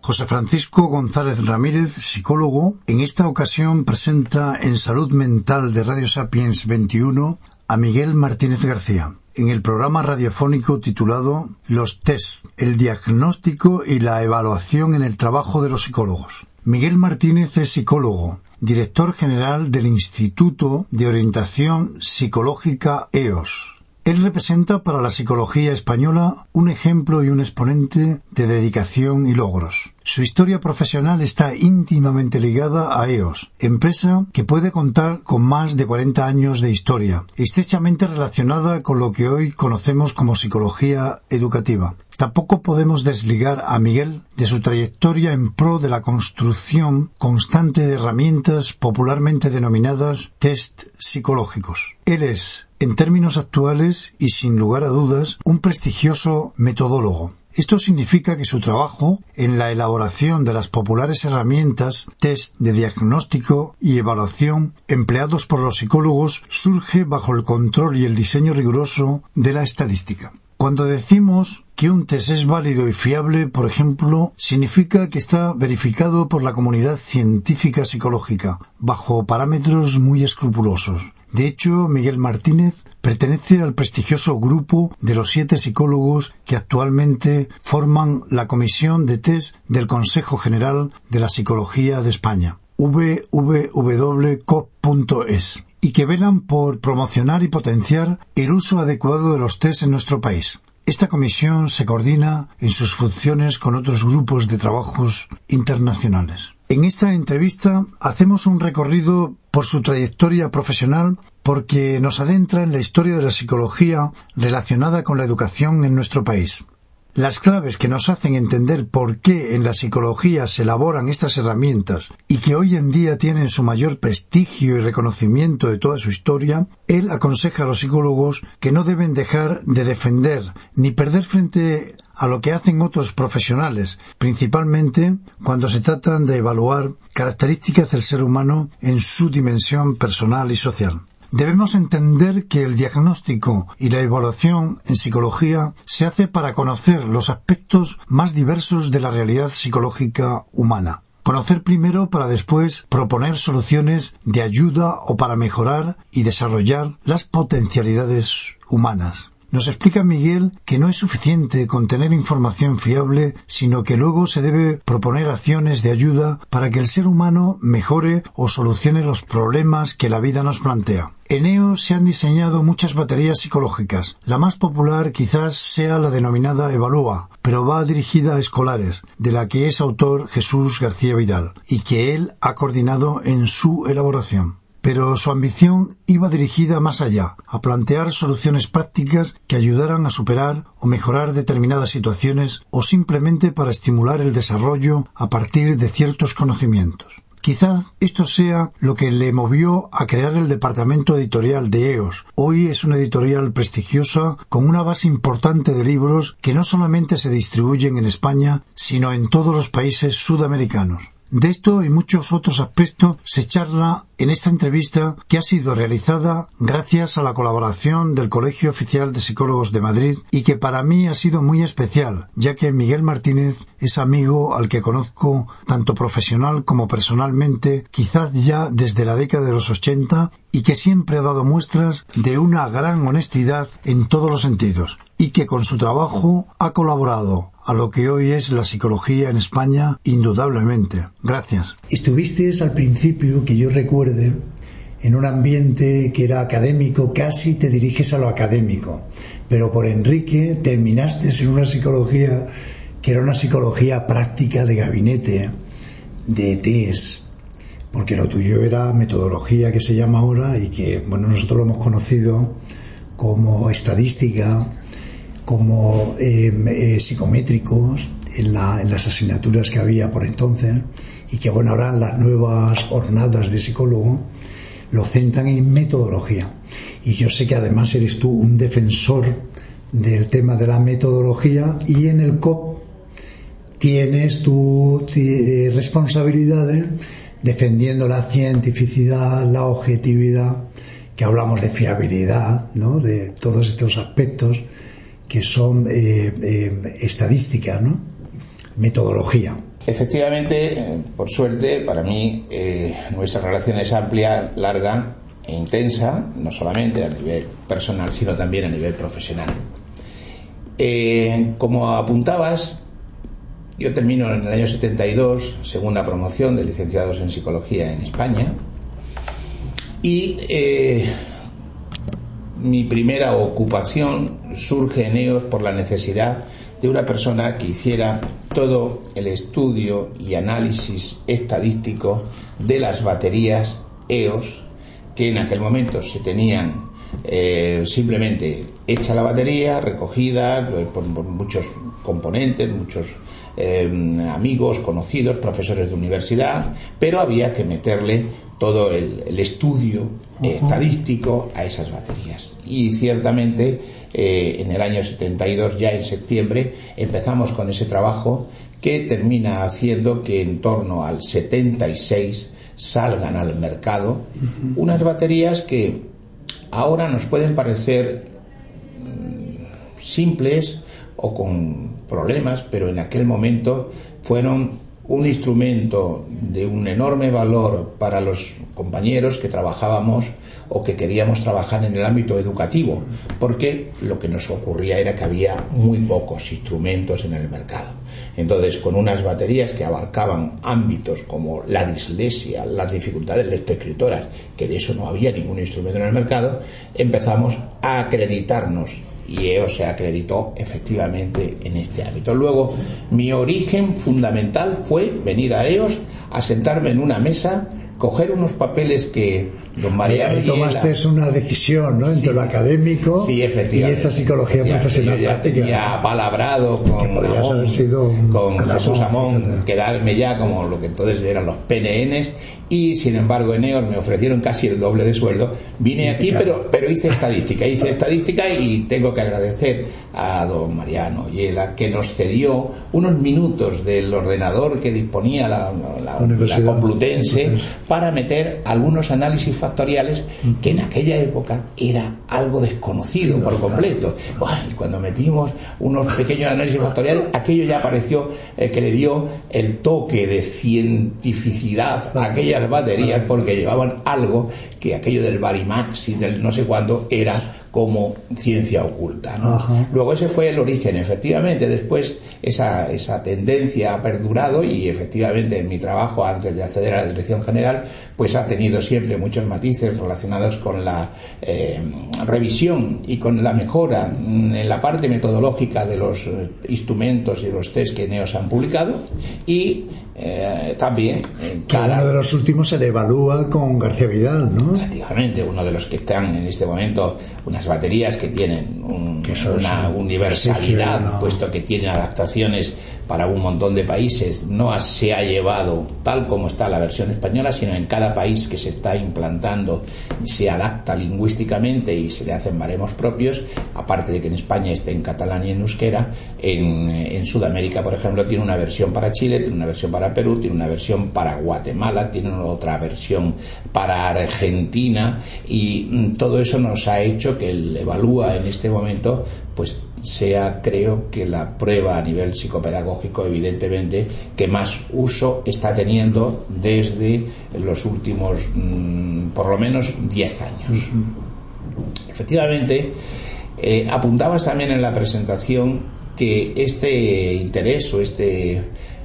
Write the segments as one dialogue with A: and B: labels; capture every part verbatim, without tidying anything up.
A: José Francisco González Ramírez, psicólogo, en esta ocasión presenta en Salud Mental de Radio Sapiens veintiuno a Miguel Martínez García, en el programa radiofónico titulado Los test, el diagnóstico y la evaluación en el trabajo de los psicólogos. Miguel Martínez es psicólogo, director general del Instituto de Orientación Psicológica E O S. Él representa para la psicología española un ejemplo y un exponente de dedicación y logros. Su historia profesional está íntimamente ligada a E O S, empresa que puede contar con más de cuarenta años de historia, estrechamente relacionada con lo que hoy conocemos como psicología educativa. Tampoco podemos desligar a Miguel de su trayectoria en pro de la construcción constante de herramientas popularmente denominadas test psicológicos. Él es, en términos actuales y sin lugar a dudas, un prestigioso metodólogo. Esto significa que su trabajo en la elaboración de las populares herramientas test de diagnóstico y evaluación empleados por los psicólogos surge bajo el control y el diseño riguroso de la estadística. Cuando decimos que un test es válido y fiable, por ejemplo, significa que está verificado por la comunidad científica psicológica, bajo parámetros muy escrupulosos. De hecho, Miguel Martínez pertenece al prestigioso grupo de los siete psicólogos que actualmente forman la Comisión de Test del Consejo General de la Psicología de España, w w w punto c o p punto es, y que velan por promocionar y potenciar el uso adecuado de los test en nuestro país. Esta comisión se coordina en sus funciones con otros grupos de trabajos internacionales. En esta entrevista hacemos un recorrido por su trayectoria profesional porque nos adentra en la historia de la psicología relacionada con la educación en nuestro país. Las claves que nos hacen entender por qué en la psicología se elaboran estas herramientas y que hoy en día tienen su mayor prestigio y reconocimiento de toda su historia, él aconseja a los psicólogos que no deben dejar de defender ni perder frente a lo que hacen otros profesionales, principalmente cuando se tratan de evaluar características del ser humano en su dimensión personal y social. Debemos entender que el diagnóstico y la evaluación en psicología se hace para conocer los aspectos más diversos de la realidad psicológica humana. Conocer primero para después proponer soluciones de ayuda o para mejorar y desarrollar las potencialidades humanas. Nos explica Miguel que no es suficiente con tener información fiable, sino que luego se debe proponer acciones de ayuda para que el ser humano mejore o solucione los problemas que la vida nos plantea. En E O S se han diseñado muchas baterías psicológicas. La más popular quizás sea la denominada Evalúa, pero va dirigida a escolares, de la que es autor Jesús García Vidal, y que él ha coordinado en su elaboración. Pero su ambición iba dirigida más allá, a plantear soluciones prácticas que ayudaran a superar o mejorar determinadas situaciones o simplemente para estimular el desarrollo a partir de ciertos conocimientos. Quizá esto sea lo que le movió a crear el departamento editorial de E O S. Hoy es una editorial prestigiosa con una base importante de libros que no solamente se distribuyen en España, sino en todos los países sudamericanos. De esto y muchos otros aspectos se charla en esta entrevista que ha sido realizada gracias a la colaboración del Colegio Oficial de Psicólogos de Madrid y que para mí ha sido muy especial, ya que Miguel Martínez es amigo al que conozco tanto profesional como personalmente, quizás ya desde la década de los ochenta, y que siempre ha dado muestras de una gran honestidad en todos los sentidos, y que con su trabajo ha colaborado a lo que hoy es la psicología en España, indudablemente. Gracias.
B: Estuviste al principio, que yo recuerde, en un ambiente que era académico, casi te diriges a lo académico, pero por Enrique terminaste en una psicología que era una psicología práctica de gabinete, de test, porque lo tuyo era metodología, que se llama ahora, y que, bueno, nosotros lo hemos conocido como estadística, como eh, eh, psicométricos en, la, en las asignaturas que había por entonces, y que, bueno, ahora las nuevas jornadas de psicólogo lo centran en metodología. Y yo sé que además eres tú un defensor del tema de la metodología, y en el C O P tienes tus eh, responsabilidades defendiendo la cientificidad, la objetividad, que hablamos de fiabilidad, ¿no?, de todos estos aspectos que son eh, eh, estadísticas, ¿no?, metodología.
C: Efectivamente, por suerte, para mí, eh, nuestra relación es amplia, larga e intensa, no solamente a nivel personal, sino también a nivel profesional. Eh, como apuntabas, yo termino en el año setenta y dos, segunda promoción de licenciados en psicología en España, y eh, mi primera ocupación surge en E O S por la necesidad de una persona que hiciera todo el estudio y análisis estadístico de las baterías E O S que en aquel momento se tenían eh, simplemente hecha la batería, recogida por, por muchos componentes, muchos eh, amigos, conocidos, profesores de universidad, pero había que meterle todo el, el estudio eh, estadístico a esas baterías. Y ciertamente eh, en el año setenta y dos, ya en septiembre, empezamos con ese trabajo que termina haciendo que en torno al setenta y seis salgan al mercado uh-huh. unas baterías que ahora nos pueden parecer mm, simples o con problemas, pero en aquel momento fueron un instrumento de un enorme valor para los compañeros que trabajábamos o que queríamos trabajar en el ámbito educativo, porque lo que nos ocurría era que había muy pocos instrumentos en el mercado. Entonces, con unas baterías que abarcaban ámbitos como la dislexia, las dificultades lectoescritoras, que de eso no había ningún instrumento en el mercado, empezamos a acreditarnos. Y E O S se acreditó efectivamente en este ámbito. Luego, mi origen fundamental fue venir a E O S, a sentarme en una mesa, coger unos papeles que don Mariano
B: Yela... Tomaste una decisión, ¿no?, entre sí, lo académico
C: sí,
B: y esa psicología profesional.
C: Yo ya tenía palabrado con, Amón, un, con Jesús Amón, quedarme ya como lo que entonces eran los P N Ns, y sin embargo en E O S me ofrecieron casi el doble de sueldo. Vine aquí, pero, pero hice estadística, hice estadística y tengo que agradecer a don Mariano Yela que nos cedió unos minutos del ordenador que disponía la, la, la Complutense para meter algunos análisis factoriales que en aquella época era algo desconocido por completo. Ay, cuando metimos unos pequeños análisis factoriales, aquello ya pareció eh, que le dio el toque de cientificidad a aquellas baterías, porque llevaban algo que aquello del Varimax y del no sé cuándo era como ciencia oculta, ¿no? Ajá. Luego ese fue el origen, efectivamente. Después esa, esa tendencia ha perdurado y efectivamente en mi trabajo antes de acceder a la dirección general pues ha tenido siempre muchos matices relacionados con la eh, revisión y con la mejora en la parte metodológica de los eh, instrumentos y de los test que en E O S han publicado, y eh, también en cara...
B: Uno de los últimos se le evalúa con García Vidal, ¿no?
C: Efectivamente, uno de los que están en este momento, unas baterías que tienen un, que una universalidad, no. puesto que tienen adaptaciones para un montón de países. No se ha llevado tal como está la versión española, sino en cada país que se está implantando se adapta lingüísticamente y se le hacen baremos propios, aparte de que en España esté en catalán y en euskera. En, en Sudamérica, por ejemplo, tiene una versión para Chile, tiene una versión para Perú, tiene una versión para Guatemala, tiene otra versión para Argentina, y mm, todo eso nos ha hecho que el Evalúa en este momento pues sea, creo que la prueba a nivel psicopedagógico evidentemente que más uso está teniendo desde los últimos mmm, por lo menos diez años. Uh-huh. Efectivamente, eh, apuntabas también en la presentación que este interés o este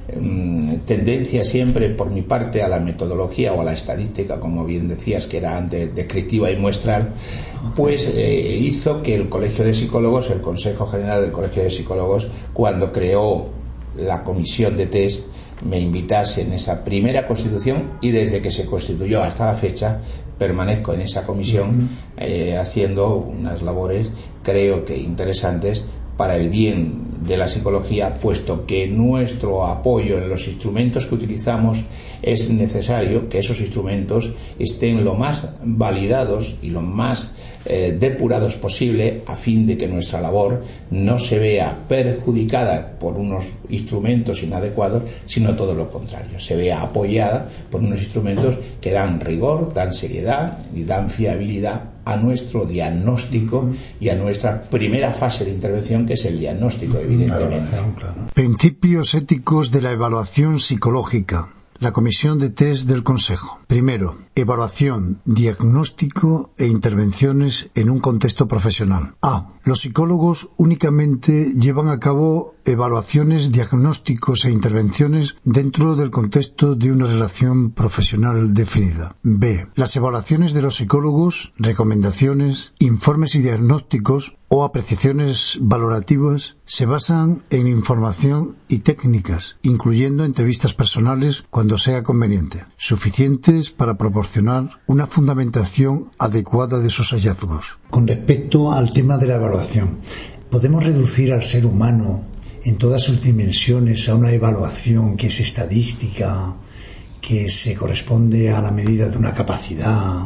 C: mmm, tendencia siempre por mi parte a la metodología o a la estadística, como bien decías, que era antes descriptiva y muestral, pues eh, hizo que el Colegio de Psicólogos, el Consejo General del Colegio de Psicólogos, cuando creó la comisión de test, me invitase en esa primera constitución, y desde que se constituyó hasta la fecha permanezco en esa comisión eh, haciendo unas labores, creo que interesantes, para el bien de la psicología, puesto que nuestro apoyo en los instrumentos que utilizamos es necesario que esos instrumentos estén lo más validados y lo más eh, depurados posible, a fin de que nuestra labor no se vea perjudicada por unos instrumentos inadecuados, sino todo lo contrario, se vea apoyada por unos instrumentos que dan rigor, dan seriedad y dan fiabilidad a nuestro diagnóstico y a nuestra primera fase de intervención, que es el diagnóstico, evidentemente.
A: Claro. Principios éticos de la evaluación psicológica. La comisión de test del Consejo. Primero, evaluación, diagnóstico e intervenciones en un contexto profesional. A. Los psicólogos únicamente llevan a cabo evaluaciones, diagnósticos e intervenciones dentro del contexto de una relación profesional definida. B. Las evaluaciones de los psicólogos, recomendaciones, informes y diagnósticos o apreciaciones valorativas se basan en información y técnicas, incluyendo entrevistas personales cuando sea conveniente, suficientes para proporcionar una fundamentación adecuada de sus hallazgos.
B: Con respecto al tema de la evaluación, ¿podemos reducir al ser humano en todas sus dimensiones a una evaluación que es estadística, que se corresponde a la medida de una capacidad,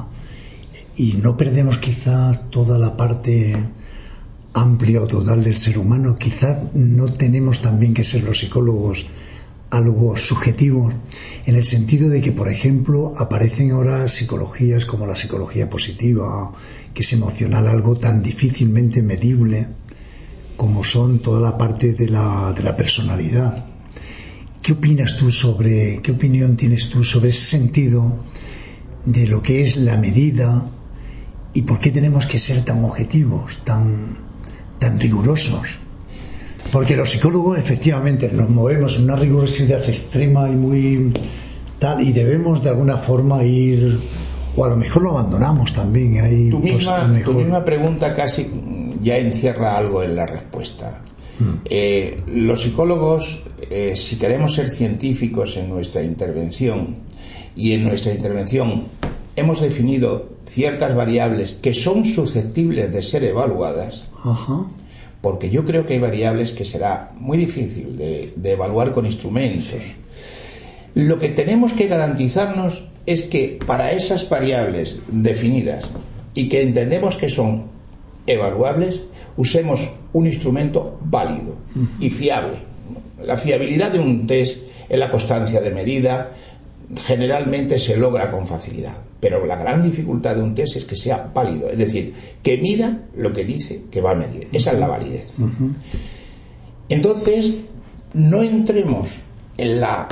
B: y no perdemos quizás toda la parte amplia o total del ser humano? Quizás no tenemos también que ser los psicólogos algo subjetivos, en el sentido de que, por ejemplo, aparecen ahora psicologías como la psicología positiva, que es emocional, algo tan difícilmente medible como son toda la parte de la, de la personalidad. ¿Qué opinas tú sobre, qué opinión tienes tú sobre ese sentido de lo que es la medida y por qué tenemos que ser tan objetivos, tan, tan rigurosos? Porque los psicólogos efectivamente nos movemos en una rigurosidad extrema y muy tal, y debemos de alguna forma ir, o a lo mejor lo abandonamos también. Hay
C: tu, misma, mejor... tu misma pregunta casi ya encierra algo en la respuesta. Hmm. Eh, los psicólogos, eh, si queremos ser científicos en nuestra intervención, y en nuestra intervención hemos definido ciertas variables que son susceptibles de ser evaluadas,
B: Ajá.
C: porque yo creo que hay variables que será muy difícil de, de evaluar con instrumentos. Lo que tenemos que garantizarnos es que para esas variables definidas y que entendemos que son evaluables, usemos un instrumento válido y fiable. La fiabilidad de un test es la constancia de medida, generalmente se logra con facilidad, pero la gran dificultad de un test es que sea válido, es decir, que mida lo que dice que va a medir. Esa es la validez.
B: Uh-huh.
C: Entonces, no entremos en la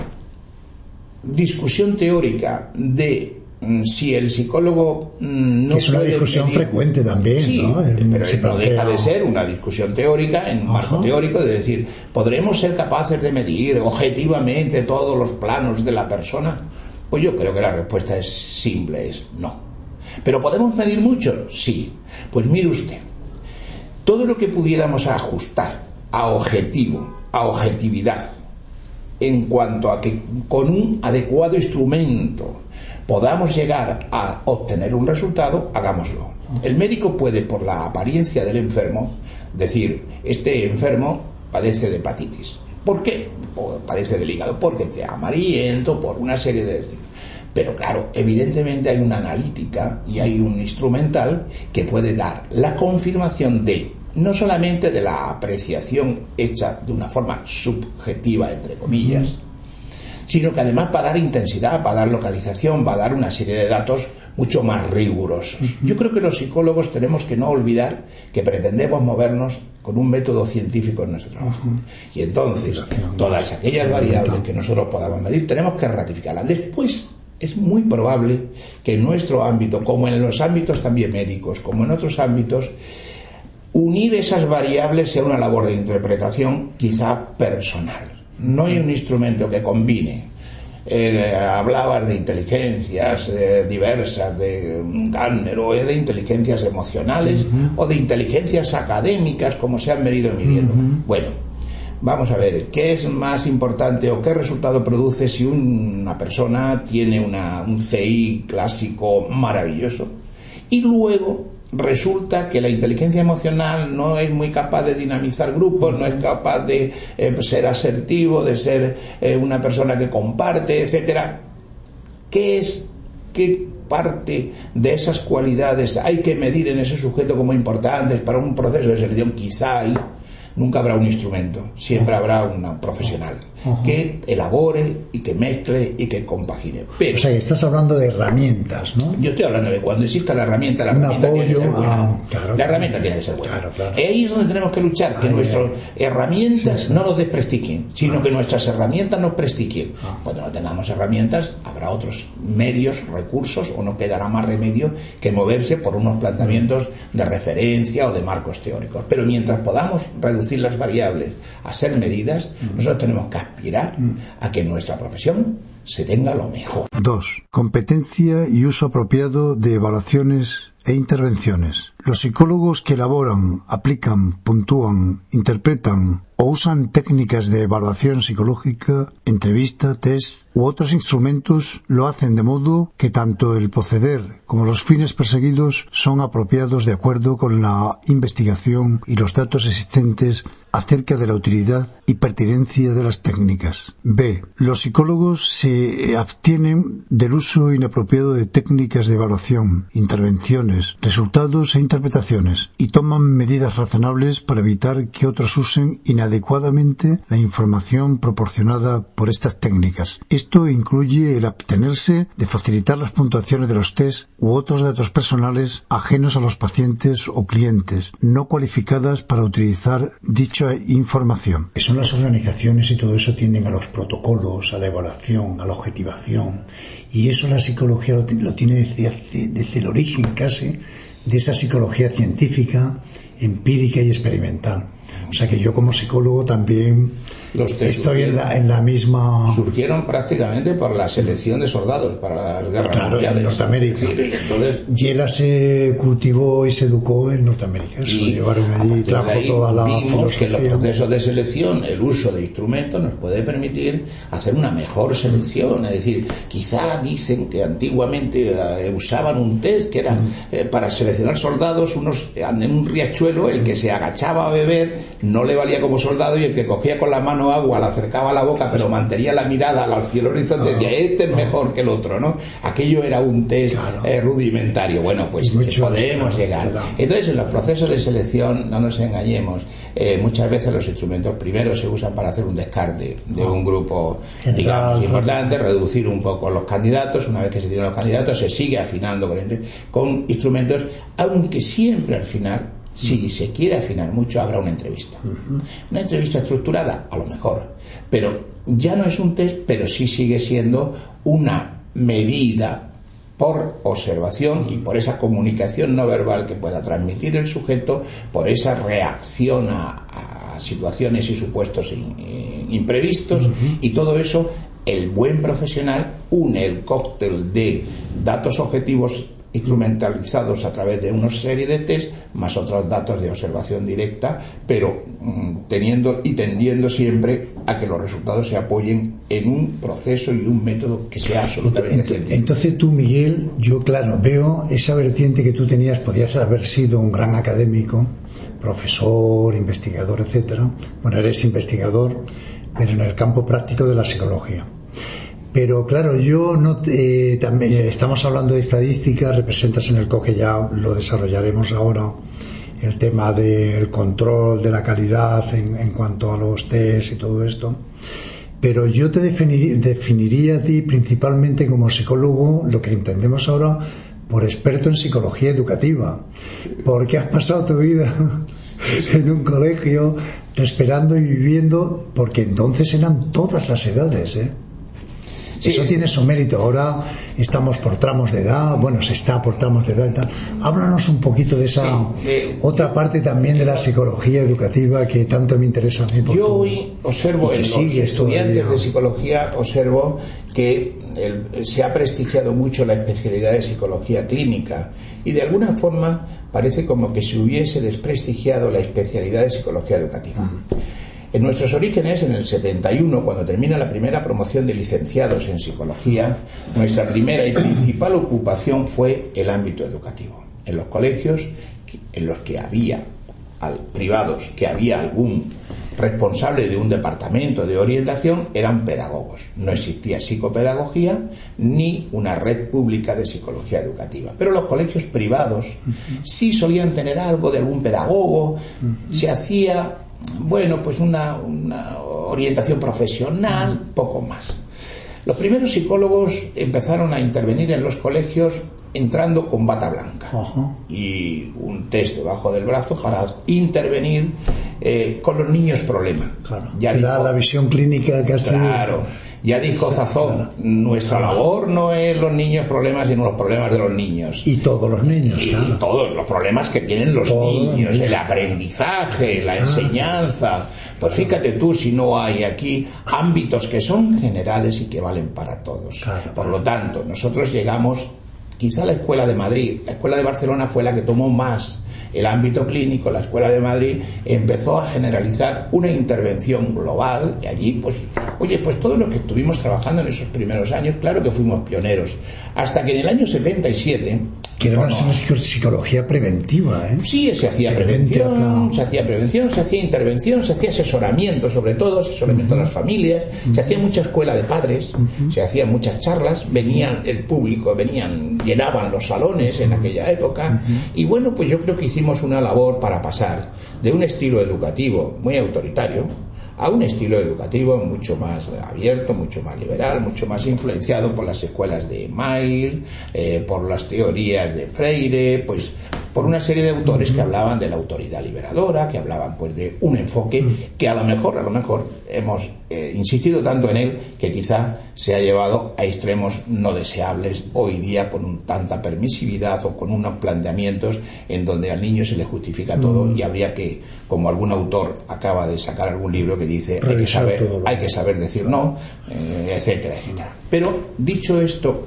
C: discusión teórica de mm, si el psicólogo mm, no
B: es una
C: puede
B: discusión
C: medir.
B: frecuente también,
C: Sí,
B: ¿no?
C: pero
B: Se
C: no
B: plantea...
C: deja de ser una discusión teórica en un marco teórico, de decir, ¿podremos ser capaces de medir objetivamente todos los planos de la persona? Pues yo creo que la respuesta es simple, es no. ¿Pero podemos medir mucho? Sí. Pues mire usted, todo lo que pudiéramos ajustar a objetivo, a objetividad, en cuanto a que con un adecuado instrumento podamos llegar a obtener un resultado, hagámoslo. El médico puede, por la apariencia del enfermo, decir, este enfermo padece de hepatitis. ¿Por qué? O padece del hígado, porque te amarillento, por una serie de... Pero claro, evidentemente hay una analítica y hay un instrumental que puede dar la confirmación de, no solamente de la apreciación hecha de una forma subjetiva, entre comillas, sino que además va a dar intensidad, va a dar localización, va a dar una serie de datos mucho más rigurosos. Yo creo que los psicólogos tenemos que no olvidar que pretendemos movernos con un método científico en nuestro trabajo. Y entonces, todas aquellas variables que nosotros podamos medir, tenemos que ratificarlas. Después, es muy probable que en nuestro ámbito, como en los ámbitos también médicos, como en otros ámbitos, unir esas variables sea una labor de interpretación quizá personal. No hay un instrumento que combine. Eh, hablabas de inteligencias eh, diversas, de Gardner, o de inteligencias emocionales, uh-huh. o de inteligencias académicas, como se han venido midiendo. Uh-huh. Bueno, vamos a ver, ¿qué es más importante o qué resultado produce si una persona tiene una, un C I clásico maravilloso y luego resulta que la inteligencia emocional no es muy capaz de dinamizar grupos, no es capaz de eh, ser asertivo, de ser eh, una persona que comparte, etcétera? ¿Qué es, qué parte de esas cualidades hay que medir en ese sujeto como importantes para un proceso de selección? Quizá hay, nunca habrá un instrumento, siempre habrá un profesional. uh-huh. que elabore y que mezcle y que compagine. Pero,
B: o sea, que estás hablando de herramientas, ¿no?
C: Yo estoy hablando de cuando exista la herramienta, la
B: Un
C: herramienta
B: apoyo,
C: tiene que ser buena.
B: Ah, claro,
C: la herramienta tiene que ser buena.
B: Claro, claro.
C: Ahí es donde tenemos que luchar, que
B: Ay,
C: nuestras
B: ay.
C: herramientas
B: sí, sí.
C: no nos desprestigien, sino
B: ah.
C: que nuestras herramientas nos prestigien.
B: Ah.
C: Cuando no tengamos herramientas, habrá otros medios, recursos, o no quedará más remedio que moverse por unos planteamientos de referencia o de marcos teóricos. Pero mientras podamos reducir las variables a ser medidas, mm. nosotros tenemos que aspirar mm. a que nuestra profesión se tenga lo mejor.
A: dos. Competencia y uso apropiado de evaluaciones e intervenciones. Los psicólogos que elaboran, aplican, puntúan, interpretan o usan técnicas de evaluación psicológica, entrevista, test u otros instrumentos lo hacen de modo que tanto el proceder como los fines perseguidos son apropiados de acuerdo con la investigación y los datos existentes acerca de la utilidad y pertinencia de las técnicas. B. Los psicólogos se abstienen del uso inapropiado de técnicas de evaluación, intervenciones, resultados e interpretaciones y toman medidas razonables para evitar que otros usen inadecuadamente la información proporcionada por estas técnicas. Esto incluye el abstenerse de facilitar las puntuaciones de los test u otros datos personales ajenos a los pacientes o clientes no cualificadas para utilizar dicha información.
B: Que son las organizaciones y todo eso tienden a los protocolos, a la evaluación, a la objetivación, y eso la psicología lo, lo tiene desde, hace, desde el origen casi de esa psicología científica, empírica y experimental. O sea que yo como psicólogo también
C: los
B: estoy en la, en la misma...
C: Surgieron prácticamente por la selección de soldados para las guerras
B: claro,
C: mundiales.
B: En Norteamérica.
C: Sí, entonces...
B: Yela se cultivó y se educó en Norteamérica. Eso
C: y
B: llevaron allí y trajo
C: ahí
B: toda la
C: vimos
B: filosofía.
C: que en los procesos de selección el uso de instrumentos nos puede permitir hacer una mejor selección. Es decir, quizá dicen que antiguamente eh, usaban un test que era eh, para seleccionar soldados, unos en un riachuelo, el que se agachaba a beber no le valía como soldado y el que cogía con la mano agua la acercaba a la boca pero mantenía la mirada al cielo horizonte decía, este es mejor que el otro, ¿no? Aquello era un test claro. eh, rudimentario. Bueno, pues podemos llegar. Entonces, en los procesos de selección, no nos engañemos, eh, muchas veces los instrumentos primero se usan para hacer un descarte de un grupo, General, digamos, importante, reducir un poco los candidatos. Una vez que se tienen los candidatos, se sigue afinando con, con instrumentos, aunque siempre al final, si se quiere afinar mucho, habrá una entrevista. Uh-huh. Una entrevista estructurada, a lo mejor, pero ya no es un test, pero sí sigue siendo una medida por observación y por esa comunicación no verbal que pueda transmitir el sujeto, por esa reacción a, a situaciones y supuestos in, in, imprevistos, uh-huh. y todo eso, el buen profesional une el cóctel de datos objetivos instrumentalizados a través de una serie de test más otros datos de observación directa, pero mmm, teniendo y tendiendo siempre a que los resultados se apoyen en un proceso y un método que sea absolutamente científico.
B: Entonces tú, Miguel, yo claro veo esa vertiente que tú tenías, podías haber sido un gran académico, profesor, investigador, etcétera. Bueno, eres investigador, pero en el campo práctico de la psicología. Pero claro, yo no eh, también estamos hablando de estadística, representas en el COGE, ya lo desarrollaremos ahora, el tema del control de la calidad en, en cuanto a los test y todo esto. Pero yo te definir, definiría a ti principalmente como psicólogo, lo que entendemos ahora por experto en psicología educativa, porque has pasado tu vida en un colegio esperando y viviendo, porque entonces eran todas las edades, ¿eh? Sí. Eso tiene su mérito. Ahora estamos por tramos de edad, bueno, se está por tramos de edad y tal. Háblanos un poquito de esa sí, eh, otra parte también de la psicología educativa que tanto me interesa a mí.
C: Yo hoy observo en los estudiantes todavía. de psicología, observo que el, se ha prestigiado mucho la especialidad de psicología clínica y de alguna forma parece como que se hubiese desprestigiado la especialidad de psicología educativa. Uh-huh. En nuestros orígenes, en el setenta y uno, cuando termina la primera promoción de licenciados en psicología, nuestra primera y principal ocupación fue el ámbito educativo. En los colegios en los que había al, privados, que había algún responsable de un departamento de orientación, eran pedagogos. No existía psicopedagogía ni una red pública de psicología educativa. Pero los colegios privados sí solían tener algo de algún pedagogo, se hacía... Bueno, pues una, una orientación profesional, poco más. Los primeros psicólogos empezaron a intervenir en los colegios entrando con bata blanca uh-huh. y un test debajo del brazo para intervenir eh, con los niños problema.
B: Claro. Ya la, dijo, la visión clínica casi...
C: Claro. Ya dijo Zazón, nuestra labor no es los niños problemas, sino los problemas de los niños.
B: Y todos los niños,
C: y
B: claro.
C: todos los problemas que tienen los todos niños, los el aprendizaje, la ah. enseñanza. Pues fíjate tú si no hay aquí ámbitos que son generales y que valen para todos. Claro. Por lo tanto, nosotros llegamos, quizá la Escuela de Madrid, la Escuela de Barcelona fue la que tomó más el ámbito clínico. La Escuela de Madrid empezó a generalizar una intervención global y allí, pues, oye, pues todo lo que estuvimos trabajando en esos primeros años, claro que fuimos pioneros. Hasta que en el año setenta y siete...
B: Que era una psicología preventiva, ¿eh?
C: Sí, se hacía prevención, prevención se hacía prevención, se hacía intervención, se hacía asesoramiento, sobre todo, asesoramiento uh-huh. a las familias, uh-huh. se hacía mucha escuela de padres, uh-huh. se hacían muchas charlas, venían el público, venían, llenaban los salones en aquella época, uh-huh. y bueno, pues yo creo que hicimos una labor para pasar de un estilo educativo muy autoritario a un estilo educativo mucho más abierto, mucho más liberal, mucho más influenciado por las escuelas de Mill, eh, por las teorías de Freire, pues por una serie de autores que hablaban de la autoridad liberadora, que hablaban pues de un enfoque que a lo mejor, a lo mejor hemos eh, insistido tanto en él que quizá se ha llevado a extremos no deseables hoy día con un, tanta permisividad o con unos planteamientos en donde al niño se le justifica todo mm. y habría que, como algún autor acaba de sacar algún libro que dice hay que saber, hay que saber decir no, eh, etcétera, etcétera. Pero dicho esto,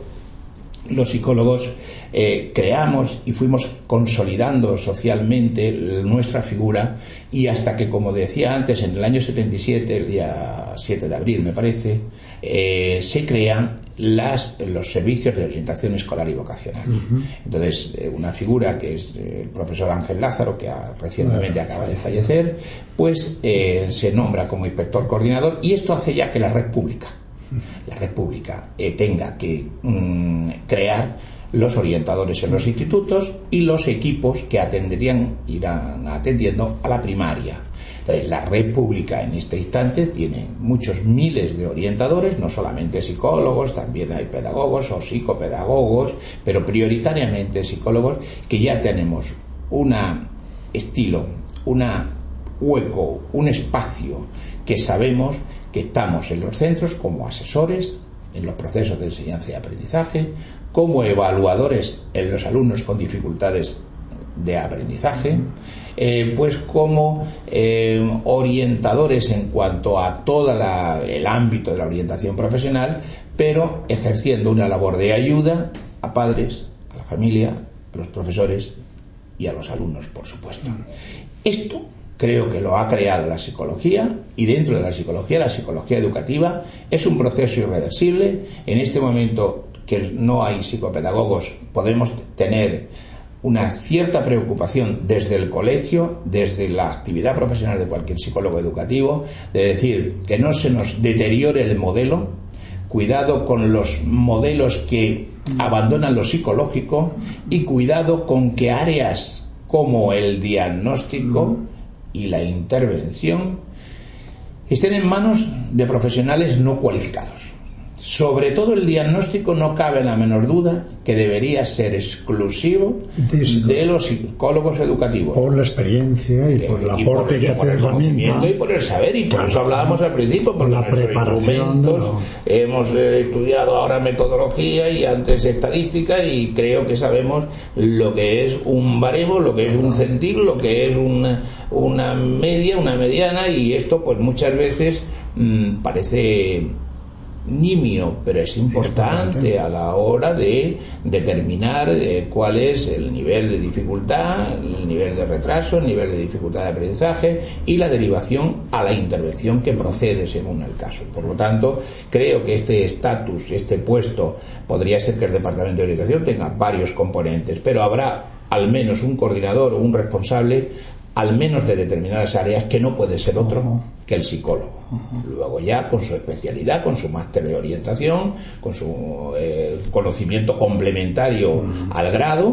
C: los psicólogos eh, creamos y fuimos consolidando socialmente nuestra figura y hasta que, como decía antes, en el año setenta y siete, el día siete de abril me parece, eh, se crean las, los servicios de orientación escolar y vocacional. Uh-huh. Entonces, eh, una figura que es eh, el profesor Ángel Lázaro, que ha, recientemente uh-huh. acaba de fallecer, pues eh, se nombra como inspector coordinador y esto hace ya que la red pública la red pública eh, tenga que mm, crear los orientadores en los institutos y los equipos que atenderían, irán atendiendo a la primaria. Entonces, la red pública en este instante tiene muchos miles de orientadores, no solamente psicólogos, también hay pedagogos o psicopedagogos, pero prioritariamente psicólogos, que ya tenemos un estilo, un hueco, un espacio que sabemos que estamos en los centros como asesores en los procesos de enseñanza y aprendizaje, como evaluadores en los alumnos con dificultades de aprendizaje, eh, pues como eh, orientadores en cuanto a todo el ámbito de la orientación profesional, pero ejerciendo una labor de ayuda a padres, a la familia, a los profesores y a los alumnos, por supuesto. Esto creo que lo ha creado la psicología, y dentro de la psicología, la psicología educativa es un proceso irreversible. En este momento que no hay psicopedagogos, podemos tener una cierta preocupación desde el colegio, desde la actividad profesional de cualquier psicólogo educativo, de decir que no se nos deteriore el modelo, cuidado con los modelos que abandonan lo psicológico y cuidado con que áreas como el diagnóstico y la intervención estén en manos de profesionales no cualificados. Sobre todo el diagnóstico, no cabe la menor duda que debería ser exclusivo de los psicólogos educativos.
B: Por la experiencia y por el aporte eh, que hace la herramienta.
C: Y por el saber, y por claro, eso hablábamos al principio, por
B: la preparación. No.
C: Hemos eh, estudiado ahora metodología y antes estadística, y creo que sabemos lo que es un baremo, lo que es un centil, lo que es una, una media, una mediana, y esto pues muchas veces mmm, parece nimio, pero es importante a la hora de determinar eh, cuál es el nivel de dificultad, el nivel de retraso, el nivel de dificultad de aprendizaje y la derivación a la intervención que procede según el caso. Por lo tanto, creo que este estatus, este puesto, podría ser que el Departamento de Orientación tenga varios componentes, pero habrá al menos un coordinador o un responsable al menos de determinadas áreas, que no puede ser otro uh-huh. que el psicólogo. Uh-huh. Luego ya con su especialidad, con su máster de orientación, con su eh, conocimiento complementario uh-huh. al grado,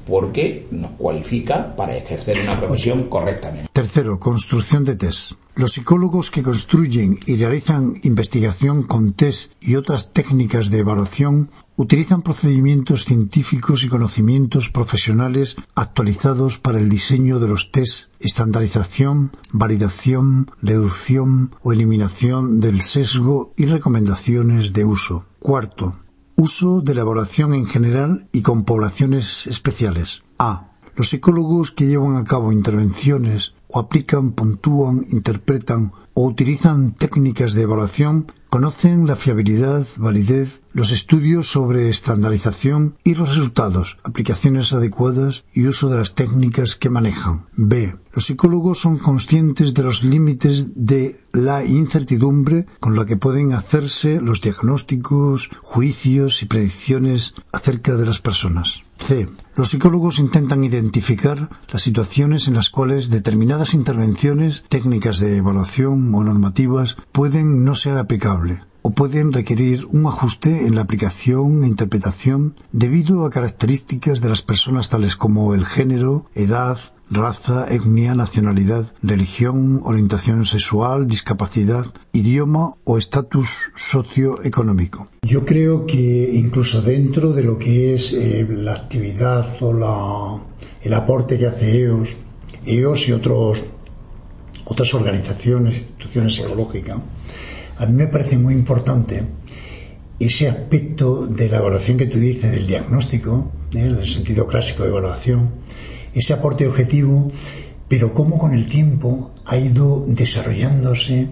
C: porque nos cualifica para ejercer una profesión correctamente.
A: Tercero, construcción de test. Los psicólogos que construyen y realizan investigación con test y otras técnicas de evaluación utilizan procedimientos científicos y conocimientos profesionales actualizados para el diseño de los test, estandarización, validación, reducción o eliminación del sesgo y recomendaciones de uso. Cuarto, uso de la evaluación en general y con poblaciones especiales. A. Los psicólogos que llevan a cabo intervenciones o aplican, puntúan, interpretan o utilizan técnicas de evaluación conocen la fiabilidad, validez, los estudios sobre estandarización y los resultados, aplicaciones adecuadas y uso de las técnicas que manejan. B. Los psicólogos son conscientes de los límites de la incertidumbre con la que pueden hacerse los diagnósticos, juicios y predicciones acerca de las personas. C. Los psicólogos intentan identificar las situaciones en las cuales determinadas intervenciones, técnicas de evaluación o normativas pueden no ser aplicables o pueden requerir un ajuste en la aplicación e interpretación debido a características de las personas tales como el género, edad, raza, etnia, nacionalidad, religión, orientación sexual, discapacidad, idioma o estatus socioeconómico.
B: Yo creo que incluso dentro de lo que es eh, la actividad o la, el aporte que hace E O S, E O S y otros, otras organizaciones, instituciones psicológicas, a mí me parece muy importante ese aspecto de la evaluación que tú dices, del diagnóstico, ¿eh? en el sentido clásico de evaluación, ese aporte objetivo, pero cómo con el tiempo ha ido desarrollándose,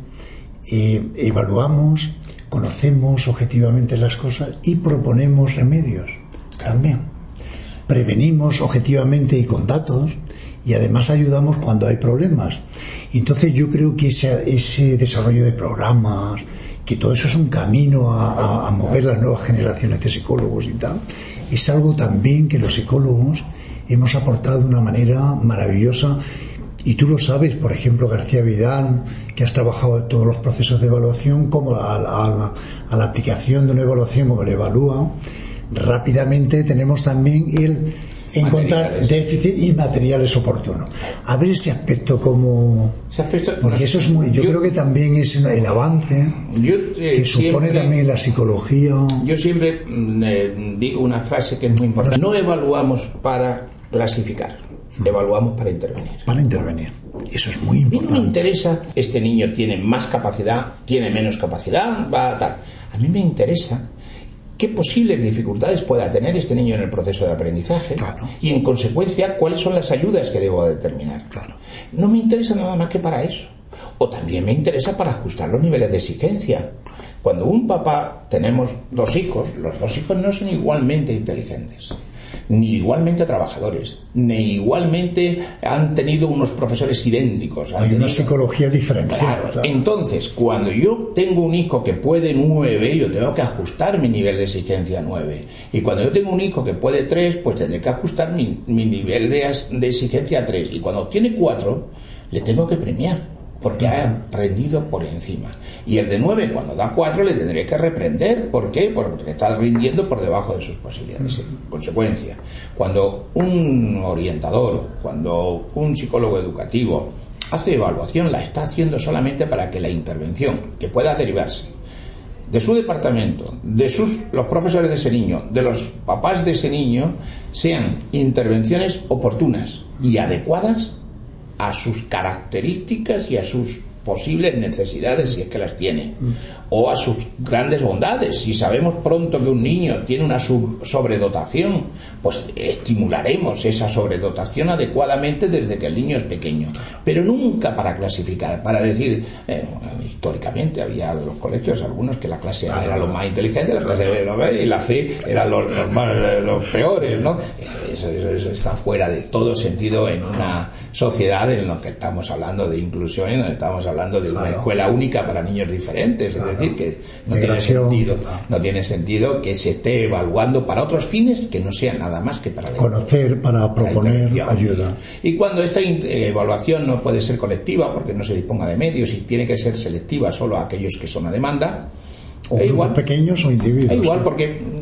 B: eh, evaluamos, conocemos objetivamente las cosas y proponemos remedios también. Prevenimos objetivamente y con datos y además ayudamos cuando hay problemas. Entonces yo creo que ese, ese desarrollo de programas, que todo eso es un camino a, a, a mover las nuevas generaciones de psicólogos y tal, es algo también que los psicólogos hemos aportado de una manera maravillosa. Y tú lo sabes, por ejemplo, García Vidal, que has trabajado en todos los procesos de evaluación, como a, a, a, a la aplicación de una evaluación como la evalúa, rápidamente tenemos también el encontrar déficit y materiales oportunos. A ver ese aspecto como... Ese aspecto, porque eso es muy... Yo, yo creo que también es el avance yo, eh, que supone siempre, también la psicología.
C: Yo siempre eh, digo una frase que es muy importante. No evaluamos para clasificar, evaluamos para intervenir.
B: Para intervenir. Eso es muy importante.
C: A mí no me interesa, este niño tiene más capacidad, tiene menos capacidad, va a tal. A mí me interesa qué posibles dificultades pueda tener este niño en el proceso de aprendizaje, claro, y en consecuencia cuáles son las ayudas que debo determinar.
B: Claro.
C: No me interesa nada más que para eso. O también me interesa para ajustar los niveles de exigencia. Cuando un papá tenemos dos hijos, los dos hijos no son igualmente inteligentes, ni igualmente trabajadores, ni igualmente han tenido unos profesores idénticos.
B: Hay
C: tenido...
B: una psicología diferente.
C: Claro. Claro. Entonces, cuando yo tengo un hijo que puede nueve, yo tengo que ajustar mi nivel de exigencia a nueve. Y cuando yo tengo un hijo que puede tres, pues tendré que ajustar mi, mi nivel de, de exigencia a tres. Y cuando tiene cuatro, le tengo que premiar, porque ha rendido por encima. Y el de nueve, cuando da cuatro, le tendré que reprender. ¿Por qué? Porque está rindiendo por debajo de sus posibilidades. En consecuencia, cuando un orientador, cuando un psicólogo educativo hace evaluación, la está haciendo solamente para que la intervención, que pueda derivarse de su departamento, de sus, los profesores de ese niño, de los papás de ese niño, sean intervenciones oportunas y adecuadas a sus características y a sus posibles necesidades, si es que las tiene, o a sus grandes bondades. Si sabemos pronto que un niño tiene una sub- sobredotación, pues estimularemos esa sobredotación adecuadamente desde que el niño es pequeño, pero nunca para clasificar, para decir, eh, históricamente había en los colegios algunos que la clase A era los más inteligentes, la clase B, la B y la C eran los, los, más, los peores, ¿no? Eso, eso, eso está fuera de todo sentido en una sociedad en la que estamos hablando de inclusión y en la que estamos hablando de una claro. escuela única para niños diferentes. Claro. Es decir, que no tiene sentido, no tiene sentido que se esté evaluando para otros fines que no sean nada más que para
B: conocer, para proponer ayuda.
C: Y cuando esta evaluación no puede ser colectiva porque no se disponga de medios y tiene que ser selectiva solo a aquellos que son a demanda,
B: o grupos igual, pequeños o individuos.
C: Es igual, porque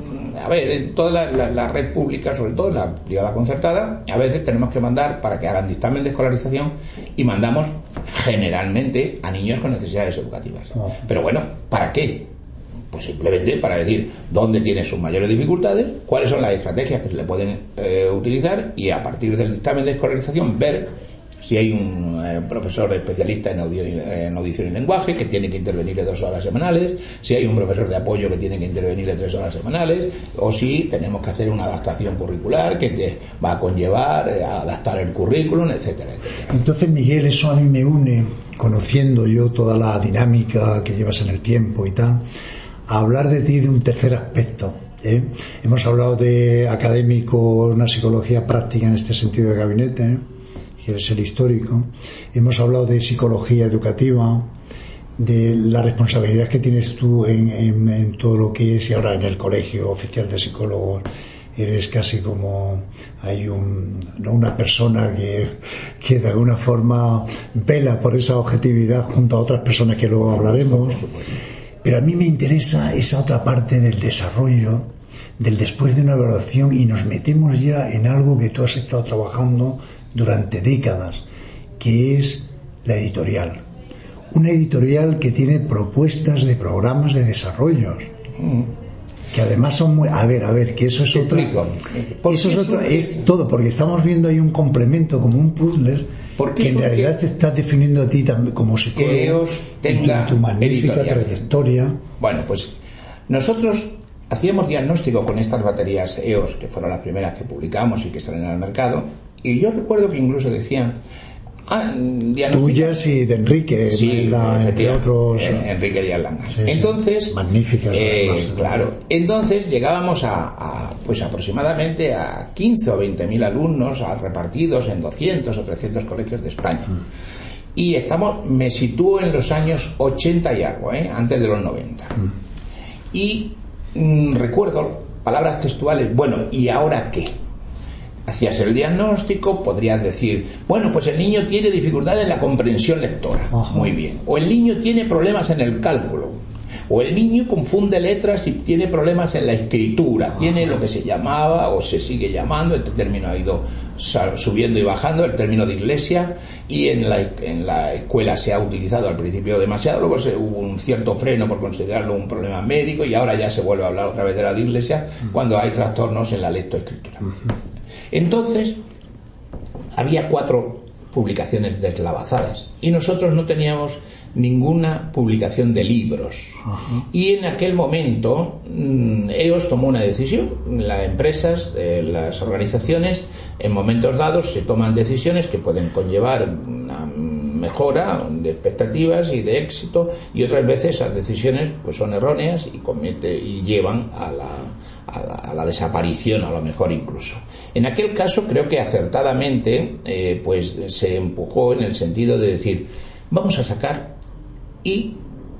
C: A ver, en toda la, la, la red pública, sobre todo en la privada concertada, a veces tenemos que mandar para que hagan dictamen de escolarización y mandamos generalmente a niños con necesidades educativas. Oh. Pero bueno, ¿para qué? Pues simplemente para decir dónde tiene sus mayores dificultades, cuáles son las estrategias que se le pueden eh, utilizar, y a partir del dictamen de escolarización ver si hay un eh, profesor especialista en, audio, en audición y lenguaje que tiene que intervenirle dos horas semanales, si hay un profesor de apoyo que tiene que intervenirle tres horas semanales, o si tenemos que hacer una adaptación curricular que te va a conllevar eh, a adaptar el currículum, etcétera, etcétera.
B: Entonces, Miguel, eso a mí me une, conociendo yo toda la dinámica que llevas en el tiempo y tal, a hablar de ti de un tercer aspecto. ¿eh? Hemos hablado de académico, una psicología práctica en este sentido de gabinete, ¿eh? que eres el histórico. Hemos hablado de psicología educativa, de la responsabilidad que tienes tú en, en, en todo lo que es, y ahora en el colegio oficial de psicólogos eres casi como hay un, ¿no? una persona que, que de alguna forma vela por esa objetividad junto a otras personas que luego hablaremos. Pero a mí me interesa esa otra parte del desarrollo, del después de una evaluación, y nos metemos ya en algo que tú has estado trabajando durante décadas, que es la editorial. Una editorial que tiene propuestas de programas de desarrollo, mm. que además son muy... A ver, a ver, que eso es otro... Eso es otro... Es todo, porque estamos viendo ahí un complemento, como un puzzle, que en realidad te estás definiendo a ti también como psicólogo,
C: tenga
B: y tu, tu magnífica
C: editorial.
B: trayectoria.
C: Bueno, pues nosotros hacíamos diagnóstico con estas baterías E O S, que fueron las primeras que publicamos y que salen al mercado, y yo recuerdo que incluso decían... Ah,
B: tuyas y de Enrique,
C: sí,
B: la, entre otros,
C: Enrique Díaz Langa.
B: Sí,
C: entonces,
B: sí, magníficas,
C: eh,
B: además,
C: claro, entonces llegábamos a, a, pues aproximadamente a quince o veinte mil alumnos a, repartidos en doscientos o trescientos colegios de España. Mm. Y estamos, me sitúo en los años ochenta y algo, ¿eh? Antes de los noventa. Mm. Y mm, recuerdo palabras textuales, bueno, ¿y ahora qué? Hacías el diagnóstico, podrías decir, bueno, pues el niño tiene dificultades en la comprensión lectora. Ajá. Muy bien. O el niño tiene problemas en el cálculo. O el niño confunde letras y tiene problemas en la escritura. Ajá. Tiene lo que se llamaba, o se sigue llamando, este término ha ido subiendo y bajando, el término de iglesia, y en la, en la escuela se ha utilizado al principio demasiado, luego se, hubo un cierto freno por considerarlo un problema médico, y ahora ya se vuelve a hablar otra vez de la de iglesia cuando hay trastornos en la lectoescritura. Ajá. Entonces, había cuatro publicaciones deslavazadas y nosotros no teníamos ninguna publicación de libros. Ajá. Y en aquel momento E O S tomó una decisión. Las empresas, eh, las organizaciones, en momentos dados se toman decisiones que pueden conllevar una mejora de expectativas y de éxito, y otras veces esas decisiones pues son erróneas y comete y llevan a la A la, a la desaparición, a lo mejor incluso. En aquel caso creo que acertadamente eh, pues se empujó en el sentido de decir, vamos a sacar, y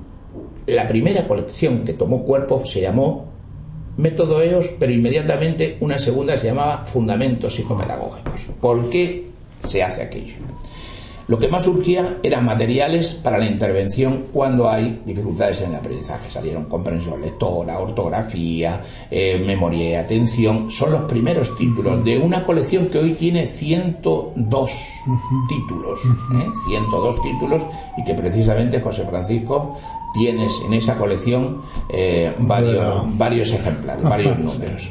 C: la primera colección que tomó cuerpo se llamó Método E O S, pero inmediatamente una segunda se llamaba Fundamentos Psicopedagógicos. ¿Por qué se hace aquello? Lo que más surgía eran materiales para la intervención cuando hay dificultades en el aprendizaje. Salieron comprensión lectora, ortografía, eh, memoria y atención. Son los primeros títulos de una colección que hoy tiene ciento dos uh-huh. títulos. ¿eh? ciento dos títulos, y que precisamente, José Francisco, tienes en esa colección eh, varios, bueno. varios ejemplares, varios números.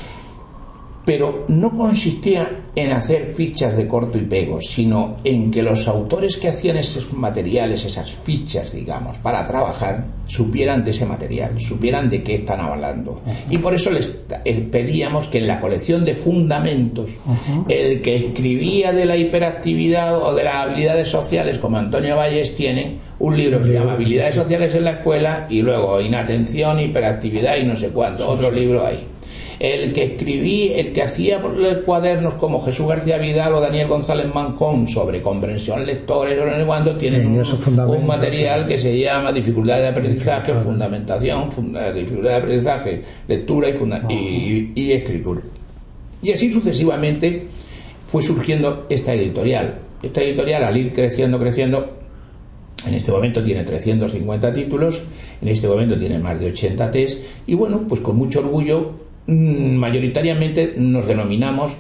C: Pero no consistía en hacer fichas de corto y pego, sino en que los autores que hacían esos materiales, esas fichas, digamos, para trabajar, supieran de ese material, supieran de qué están hablando. Uh-huh. Y por eso les pedíamos que en la colección de fundamentos, uh-huh. el que escribía de la hiperactividad o de las habilidades sociales, como Antonio Valles, tiene un libro que se llama Habilidades Sociales en la Escuela, y luego Inatención, Hiperactividad y no sé cuánto, otro libro ahí. El que escribí, el que hacía cuadernos como Jesús García Vidal o Daniel González Mancón sobre comprensión lectora y no sé cuándo, tienen un, un material que se llama Dificultad de Aprendizaje, Fundamentación, funda, Dificultad de Aprendizaje, Lectura y, funda, y, y, y Escritura. Y así sucesivamente fue surgiendo esta editorial. Esta editorial, al ir creciendo, creciendo, en este momento tiene trescientos cincuenta títulos, en este momento tiene más de ochenta test, y bueno, pues con mucho orgullo mayoritariamente nos denominamos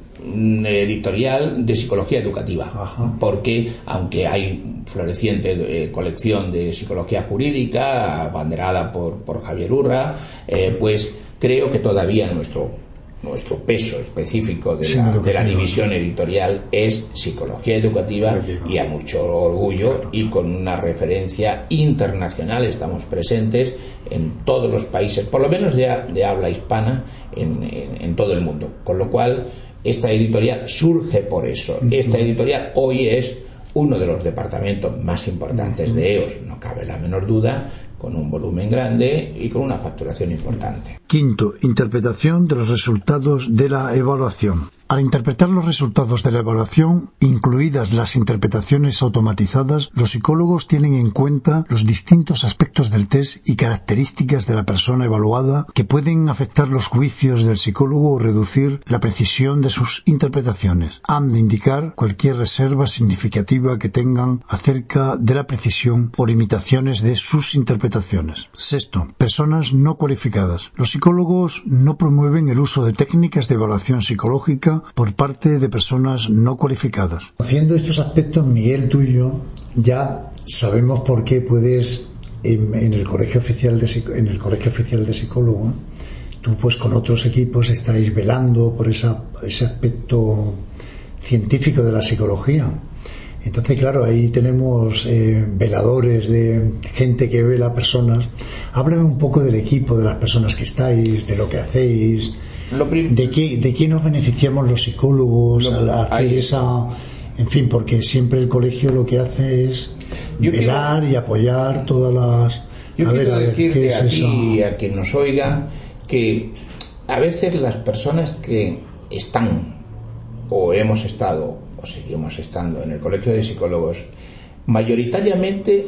C: editorial de psicología educativa. Ajá. Porque aunque hay floreciente eh, colección de psicología jurídica abanderada por, por Javier Urra, eh, pues creo que todavía nuestro nuestro peso específico de la, de la división editorial es psicología educativa, y a mucho orgullo, claro, y con una referencia internacional. Estamos presentes en todos los países, por lo menos de, de habla hispana, en, en, en todo el mundo, con lo cual esta editorial surge por eso. Esta editorial hoy es uno de los departamentos más importantes de E O S, no cabe la menor duda, con un volumen grande y con una facturación importante.
A: Quinto, interpretación de los resultados de la evaluación. Al interpretar los resultados de la evaluación, incluidas las interpretaciones automatizadas, los psicólogos tienen en cuenta los distintos aspectos del test y características de la persona evaluada que pueden afectar los juicios del psicólogo o reducir la precisión de sus interpretaciones. Han de indicar cualquier reserva significativa que tengan acerca de la precisión o limitaciones de sus interpretaciones. Sexto, personas no cualificadas. Los psicólogos no promueven el uso de técnicas de evaluación psicológica por parte de personas no cualificadas.
B: Haciendo estos aspectos, Miguel, tú y yo ya sabemos por qué puedes en, en el colegio oficial de en el colegio oficial de psicólogo, tú pues con otros equipos estáis velando por esa, ese aspecto científico de la psicología. Entonces, claro, ahí tenemos eh, veladores, de gente que vela a personas. Háblame un poco del equipo, de las personas que estáis, de lo que hacéis. ¿De qué, ¿De qué nos beneficiamos los psicólogos lo, al hacer ahí, esa... En fin, porque siempre el colegio lo que hace es velar quiero, y apoyar todas las...
C: Yo a quiero ver, a decirte ver, a ti y a quien nos oiga que a veces las personas que están o hemos estado o seguimos estando en el colegio de psicólogos mayoritariamente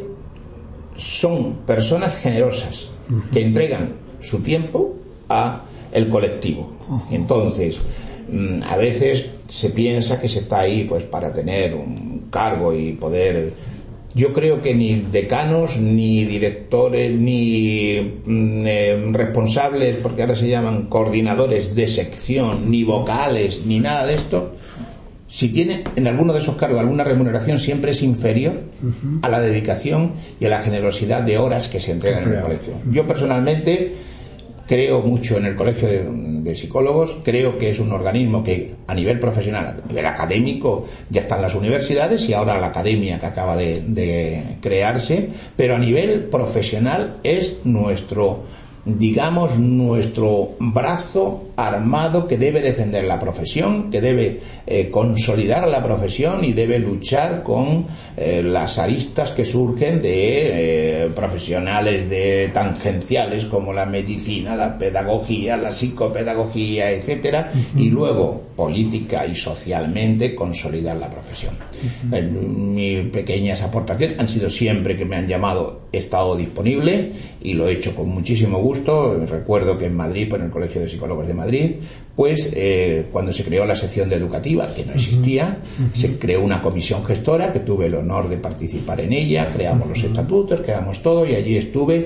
C: son personas generosas, uh-huh, que entregan su tiempo a el colectivo. Entonces, a veces se piensa que se está ahí pues para tener un cargo y poder. Yo creo que ni decanos, ni directores, ni eh, responsables, porque ahora se llaman coordinadores de sección, ni vocales, ni nada de esto, si tiene en alguno de esos cargos alguna remuneración, siempre es inferior uh-huh. a la dedicación y a la generosidad de horas que se entregan en el colegio. Yo personalmente creo mucho en el Colegio de, de Psicólogos, creo que es un organismo que a nivel profesional, a nivel académico, ya están las universidades y ahora la academia que acaba de, de crearse, pero a nivel profesional es nuestro, digamos, nuestro brazo armado que debe defender la profesión, que debe eh, consolidar la profesión y debe luchar con eh, las aristas que surgen de eh, profesionales de tangenciales como la medicina, la pedagogía, la psicopedagogía, etcétera, uh-huh. y luego política y socialmente consolidar la profesión. Uh-huh. Eh, mis pequeñas aportaciones han sido siempre que me han llamado, he estado disponible y lo he hecho con muchísimo gusto. Recuerdo que en Madrid, por el Colegio de Psicólogos de Madrid, pues eh, cuando se creó la sección de educativa, que no existía, uh-huh. se creó una comisión gestora que tuve el honor de participar en ella, creamos uh-huh. los estatutos, creamos todo y allí estuve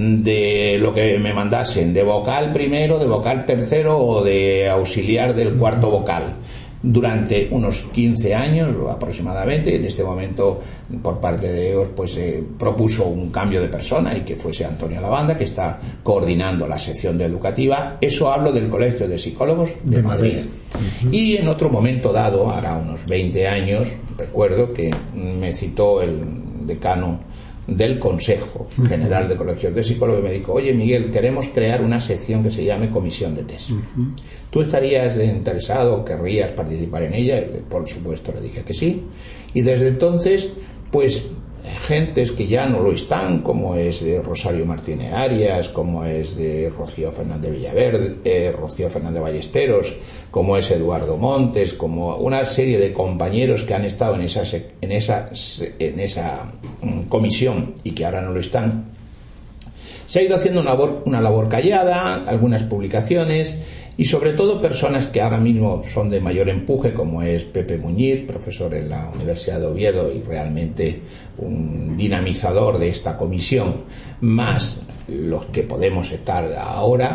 C: de lo que me mandasen, de vocal primero, de vocal tercero o de auxiliar del cuarto vocal, durante unos quince años aproximadamente. En este momento, por parte de E O S, pues eh, propuso un cambio de persona y que fuese Antonio Lavanda, que está coordinando la sección de educativa. Eso hablo del Colegio de Psicólogos de, de Madrid. Madrid. Uh-huh. Y en otro momento dado, ahora unos veinte años, recuerdo que me citó el decano del Consejo General de Colegios de Psicólogos y me dijo: oye, Miguel, queremos crear una sección que se llame Comisión de Test. Uh-huh. ¿Tú estarías interesado, querrías participar en ella? Por supuesto, le dije que sí. Y desde entonces, pues, gentes que ya no lo están, como es de Rosario Martínez Arias, como es de Rocío Fernández Villaverde, eh, Rocío Fernández Ballesteros, como es Eduardo Montes, como una serie de compañeros que han estado en esa en esa en esa um, comisión y que ahora no lo están. Se ha ido haciendo una labor, una labor callada, algunas publicaciones y sobre todo personas que ahora mismo son de mayor empuje, como es Pepe Muñiz, profesor en la Universidad de Oviedo y realmente un dinamizador de esta comisión, más los que podemos estar ahora,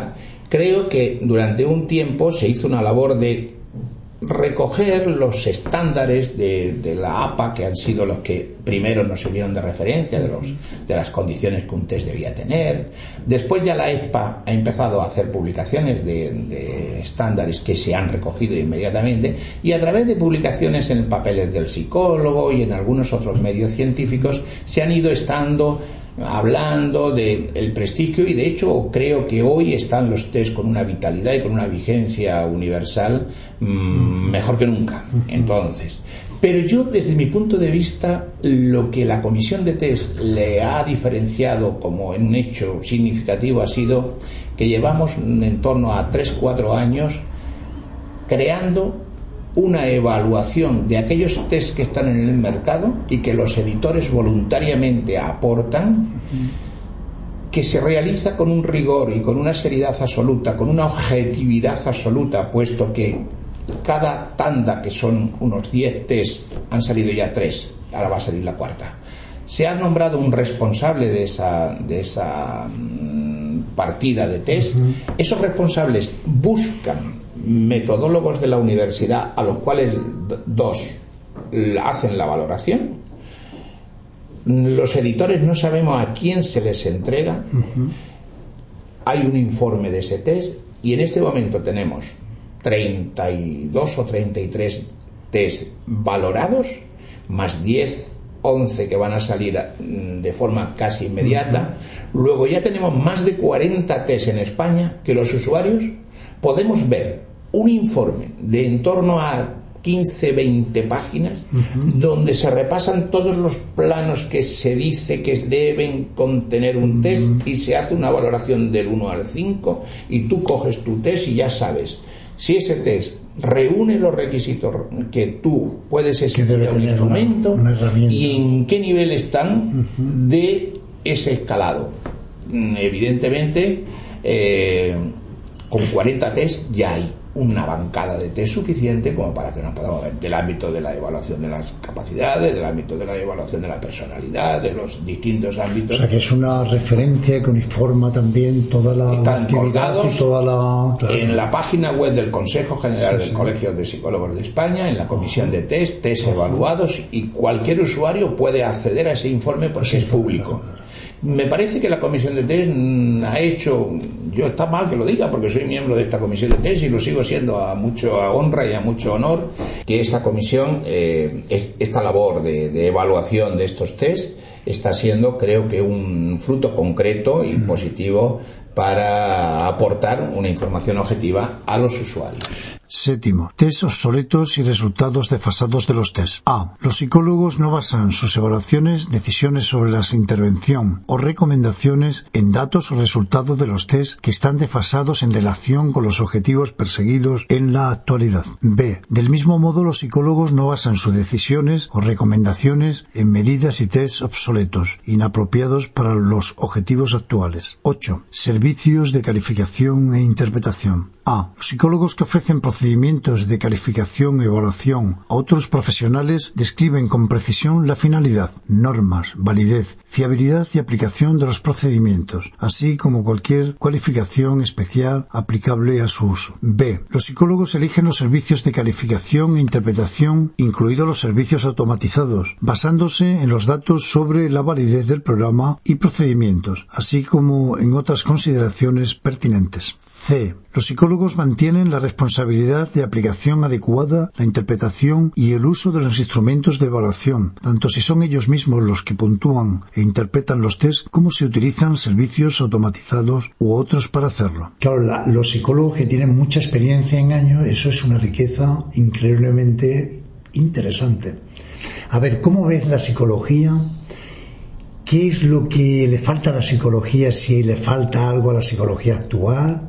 C: creo que durante un tiempo se hizo una labor de recoger los estándares de, de la A P A, que han sido los que primero nos sirvieron de referencia de, los, de las condiciones que un test debía tener. Después ya la E S P A ha empezado a hacer publicaciones de, de estándares que se han recogido inmediatamente, y a través de publicaciones en papeles del psicólogo y en algunos otros medios científicos se han ido estando hablando del prestigio, y de hecho creo que hoy están los test con una vitalidad y con una vigencia universal mmm, mejor que nunca. Entonces, pero yo desde mi punto de vista, lo que la comisión de test le ha diferenciado como un hecho significativo ha sido que llevamos en torno a tres cuatro años creando una evaluación de aquellos test que están en el mercado y que los editores voluntariamente aportan, que se realiza con un rigor y con una seriedad absoluta, con una objetividad absoluta, puesto que cada tanda, que son unos diez test, han salido ya tres, ahora va a salir la cuarta. Se ha nombrado un responsable de esa, de esa mmm, partida de test. Uh-huh. Esos responsables buscan metodólogos de la universidad, a los cuales dos hacen la valoración. Los editores no sabemos a quién se les entrega. Uh-huh. Hay un informe de ese test, y en este momento tenemos treinta y dos o treinta y tres test valorados, más diez, once que van a salir de forma casi inmediata. Uh-huh. Luego ya tenemos más de cuarenta test en España que los usuarios podemos ver un informe de en torno a quince, veinte páginas, uh-huh, donde se repasan todos los planos que se dice que deben contener un test, uh-huh, y se hace una valoración del uno al cinco, y tú coges tu test y ya sabes si ese test reúne los requisitos que tú puedes exigir a un instrumento, una, una y en qué nivel están, uh-huh, de ese escalado. Evidentemente, eh, con cuarenta test ya hay una bancada de test suficiente como para que nos podamos ver del ámbito de la evaluación de las capacidades, del ámbito de la evaluación de la personalidad, de los distintos ámbitos.
B: O sea, que es una referencia que uniforma también toda la, la actividad y toda la... Claro.
C: En la página web del Consejo General sí, del sí. Colegio de Psicólogos de España, en la comisión de test, test evaluados, y cualquier usuario puede acceder a ese informe porque sí, es público. Claro, claro. Me parece que la comisión de test ha hecho, yo está mal que lo diga porque soy miembro de esta comisión de test y lo sigo siendo a mucho a honra y a mucho honor, que esa comisión, eh, esta labor de, de evaluación de estos test está siendo, creo que, un fruto concreto y positivo para aportar una información objetiva a los usuarios.
A: Séptimo, test obsoletos y resultados desfasados de los test. A. Los psicólogos no basan sus evaluaciones, decisiones sobre la intervención o recomendaciones en datos o resultados de los test que están desfasados en relación con los objetivos perseguidos en la actualidad. B. Del mismo modo, los psicólogos no basan sus decisiones o recomendaciones en medidas y test obsoletos, inapropiados para los objetivos actuales. ocho. Servicios de calificación e interpretación. A. Los psicólogos que ofrecen procedimientos de calificación y evaluación a otros profesionales describen con precisión la finalidad, normas, validez, fiabilidad y aplicación de los procedimientos, así como cualquier cualificación especial aplicable a su uso. B. Los psicólogos eligen los servicios de calificación e interpretación, incluidos los servicios automatizados, basándose en los datos sobre la validez del programa y procedimientos, así como en otras consideraciones pertinentes. C. Los psicólogos mantienen la responsabilidad de aplicación adecuada, la interpretación y el uso de los instrumentos de evaluación, tanto si son ellos mismos los que puntúan e interpretan los test, como si utilizan servicios automatizados u otros para hacerlo.
B: Claro, la, los psicólogos que tienen mucha experiencia en años, eso es una riqueza increíblemente interesante. A ver, ¿cómo ves la psicología? ¿Qué es lo que le falta a la psicología, si le falta algo a la psicología actual?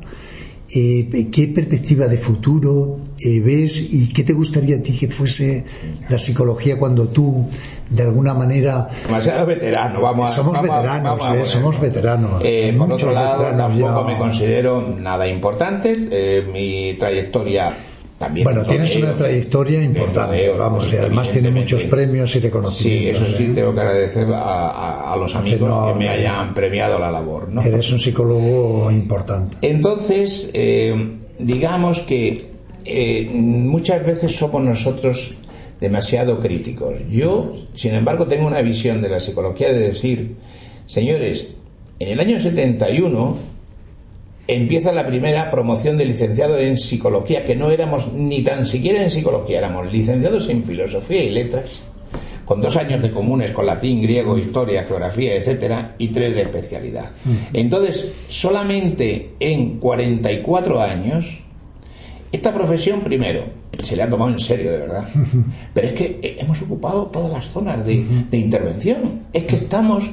B: Eh, ¿Qué perspectiva de futuro eh, ves y qué te gustaría a ti que fuese la psicología cuando tú, de alguna manera...
C: Demasiado veterano, vamos a...
B: Somos
C: vamos,
B: veteranos,
C: vamos
B: eh, somos veteranos.
C: Eh, por otro lado, tampoco ya... me considero nada importante. Eh, mi trayectoria también
B: bueno, tienes rodeo, una trayectoria importante, rodeo, vamos, pues, y además tiene muchos premios y reconocimientos.
C: Sí, eso sí, tengo que agradecer a, a, a los amigos no, que me hayan premiado la labor, ¿no?
B: Eres un psicólogo importante.
C: Entonces, eh, digamos que eh, muchas veces somos nosotros demasiado críticos. Yo, sin embargo, tengo una visión de la psicología de decir, señores, en el año setenta y uno empieza la primera promoción de licenciado en psicología, que no éramos ni tan siquiera en psicología, éramos licenciados en filosofía y letras, con dos años de comunes con latín, griego, historia, geografía, etcétera, y tres de especialidad. Entonces, solamente en cuarenta y cuatro años, esta profesión, primero, se le ha tomado en serio, de verdad. Pero es que hemos ocupado todas las zonas de, de intervención. Es que estamos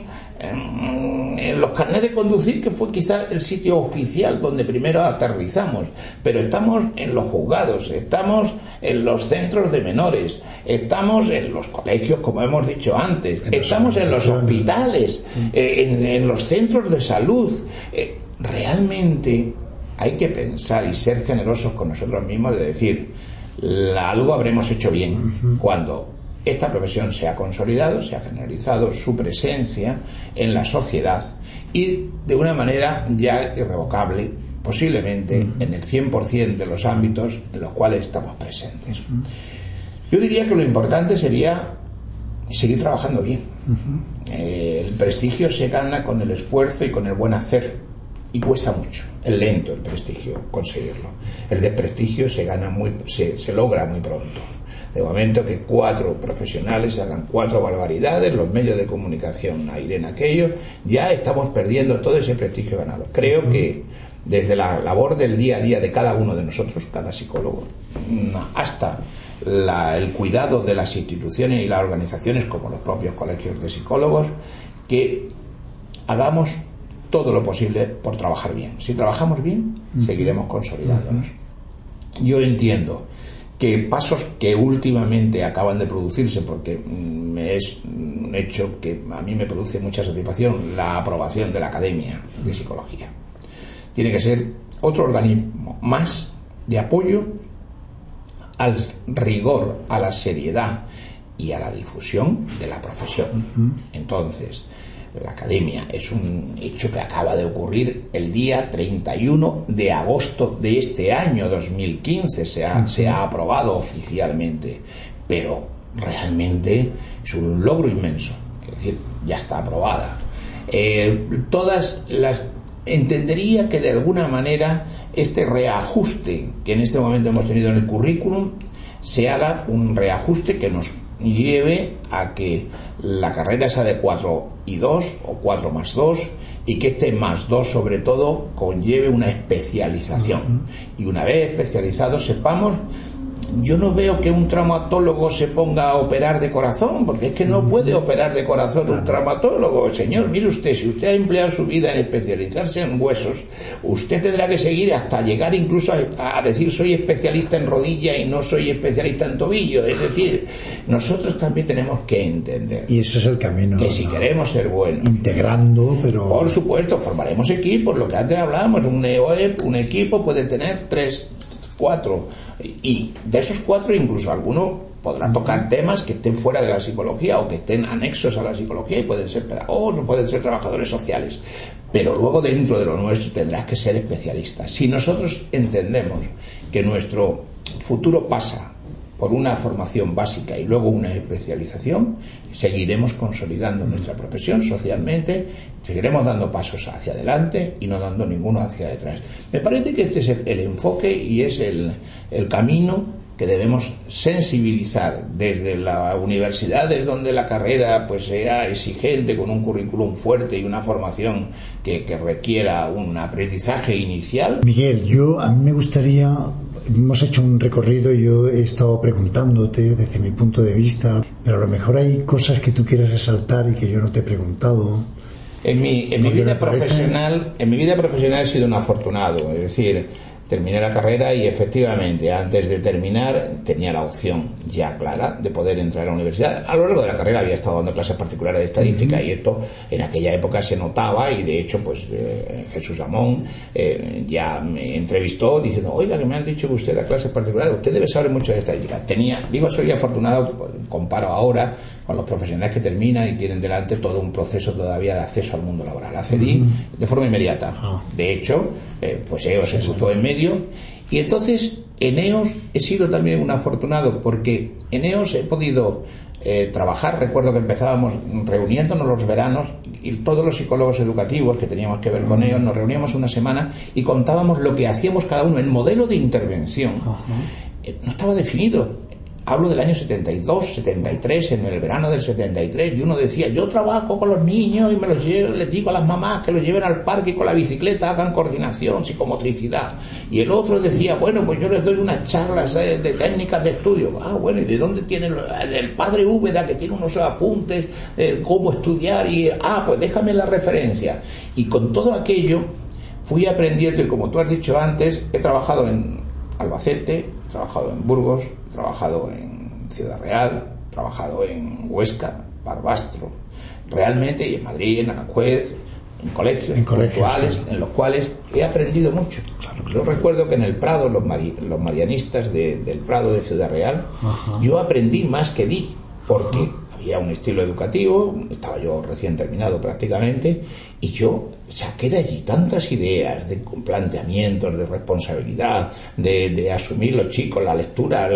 C: en, en los carnets de conducir, que fue quizás el sitio oficial donde primero aterrizamos. Pero estamos en los juzgados, estamos en los centros de menores, estamos en los colegios, como hemos dicho antes, estamos en los hospitales, en, en los centros de salud. Realmente hay que pensar y ser generosos con nosotros mismos, de decir, la, algo habremos hecho bien uh-huh. cuando esta profesión se ha consolidado, se ha generalizado su presencia en la sociedad y de una manera ya irrevocable, posiblemente uh-huh. en el cien por ciento de los ámbitos en los cuales estamos presentes. Uh-huh. Yo diría que lo importante sería seguir trabajando bien. Uh-huh. Eh, el prestigio se gana con el esfuerzo y con el buen hacer. Y cuesta mucho, es lento el prestigio conseguirlo. El desprestigio se gana muy, se, se logra muy pronto. De momento que cuatro profesionales hagan cuatro barbaridades, los medios de comunicación airen aquello, ya estamos perdiendo todo ese prestigio ganado. Creo que desde la labor del día a día de cada uno de nosotros, cada psicólogo, hasta la, el cuidado de las instituciones y las organizaciones, como los propios colegios de psicólogos, que hagamos todo lo posible por trabajar bien. Si trabajamos bien, uh-huh. seguiremos consolidándonos. Uh-huh. Yo entiendo que pasos que últimamente acaban de producirse, porque me es un hecho que a mí me produce mucha satisfacción, la aprobación de la Academia de Psicología. Tiene que ser otro organismo más de apoyo al rigor, a la seriedad y a la difusión de la profesión. Uh-huh. Entonces, la Academia es un hecho que acaba de ocurrir el día treinta y uno de agosto de este año dos mil quince, se ha, uh-huh. se ha aprobado oficialmente, pero realmente es un logro inmenso, es decir, ya está aprobada. Eh, todas las entendería que de alguna manera este reajuste que en este momento hemos tenido en el currículum se haga un reajuste que nos lleve a que la carrera sea de cuatro y dos o cuatro más dos y que este más dos sobre todo conlleve una especialización. Uh-huh. Y una vez especializados sepamos, yo no veo que un traumatólogo se ponga a operar de corazón, porque es que no puede operar de corazón un traumatólogo. Señor, mire usted, si usted ha empleado su vida en especializarse en huesos, usted tendrá que seguir hasta llegar incluso a, a decir soy especialista en rodilla y no soy especialista en tobillo. Es decir, nosotros también tenemos que entender.
B: Y ese es el camino.
C: Que si ¿no? queremos ser buenos.
B: Integrando, pero...
C: Por supuesto, formaremos equipos, lo que antes hablábamos, un E O E P, un equipo puede tener tres, cuatro... Y de esos cuatro incluso alguno podrá tocar temas que estén fuera de la psicología o que estén anexos a la psicología y pueden ser pedagogos o pueden ser trabajadores sociales, pero luego dentro de lo nuestro tendrás que ser especialista. Si nosotros entendemos que nuestro futuro pasa por una formación básica y luego una especialización, seguiremos consolidando nuestra profesión socialmente, seguiremos dando pasos hacia adelante y no dando ninguno hacia detrás. Me parece que este es el, el enfoque y es el, el camino que debemos sensibilizar desde la universidad, desde donde la carrera pues sea exigente, con un currículum fuerte y una formación que, que requiera un aprendizaje inicial.
B: Miguel, yo a mí me gustaría... Hemos hecho un recorrido y yo he estado preguntándote desde mi punto de vista, pero a lo mejor hay cosas que tú quieres resaltar y que yo no te he preguntado.
C: En mi, en mi vida profesional, en mi vida profesional he sido un afortunado, es decir, terminé la carrera y efectivamente antes de terminar tenía la opción ya clara de poder entrar a la universidad. A lo largo de la carrera había estado dando clases particulares de estadística, uh-huh, y esto en aquella época se notaba, y de hecho pues eh, Jesús Amón eh, ya me entrevistó diciendo, oiga, que me han dicho que usted da clases particulares, usted debe saber mucho de estadística. Tenía, digo, soy afortunado, pues, comparo ahora con los profesionales que terminan y tienen delante todo un proceso todavía de acceso al mundo laboral. Accedí uh-huh. de forma inmediata. Uh-huh. De hecho, eh, pues E O S se cruzó en medio, y entonces en E O S he sido también un afortunado, porque en E O S he podido eh, trabajar. Recuerdo que empezábamos reuniéndonos los veranos, y todos los psicólogos educativos que teníamos que ver con E O S nos reuníamos una semana y contábamos lo que hacíamos cada uno. El modelo de intervención uh-huh. eh, no estaba definido. Hablo del año setenta y dos, setenta y tres, en el verano del setenta y tres, y uno decía, yo trabajo con los niños y me los llevo, les digo a las mamás que los lleven al parque y con la bicicleta hagan coordinación, psicomotricidad. Y el otro decía, bueno, pues yo les doy unas charlas eh, de técnicas de estudio. Ah, bueno, ¿y de dónde tiene el, el padre Úbeda, que tiene unos apuntes, eh, cómo estudiar? Y, ah, pues déjame la referencia. Y con todo aquello fui aprendiendo, y como tú has dicho antes, he trabajado en Albacete, he trabajado en Burgos, he trabajado en Ciudad Real, he trabajado en Huesca, Barbastro, realmente, y en Madrid, en Aranjuez, en colegios en puntuales, sí, en los cuales he aprendido mucho. Claro, claro. Yo recuerdo que en el Prado, los, mari, los marianistas de, del Prado de Ciudad Real, ajá, yo aprendí más que di, porque ajá, había un estilo educativo, estaba yo recién terminado prácticamente, y yo saqué de allí tantas ideas de planteamientos, de responsabilidad, de, de asumir los chicos la lectura,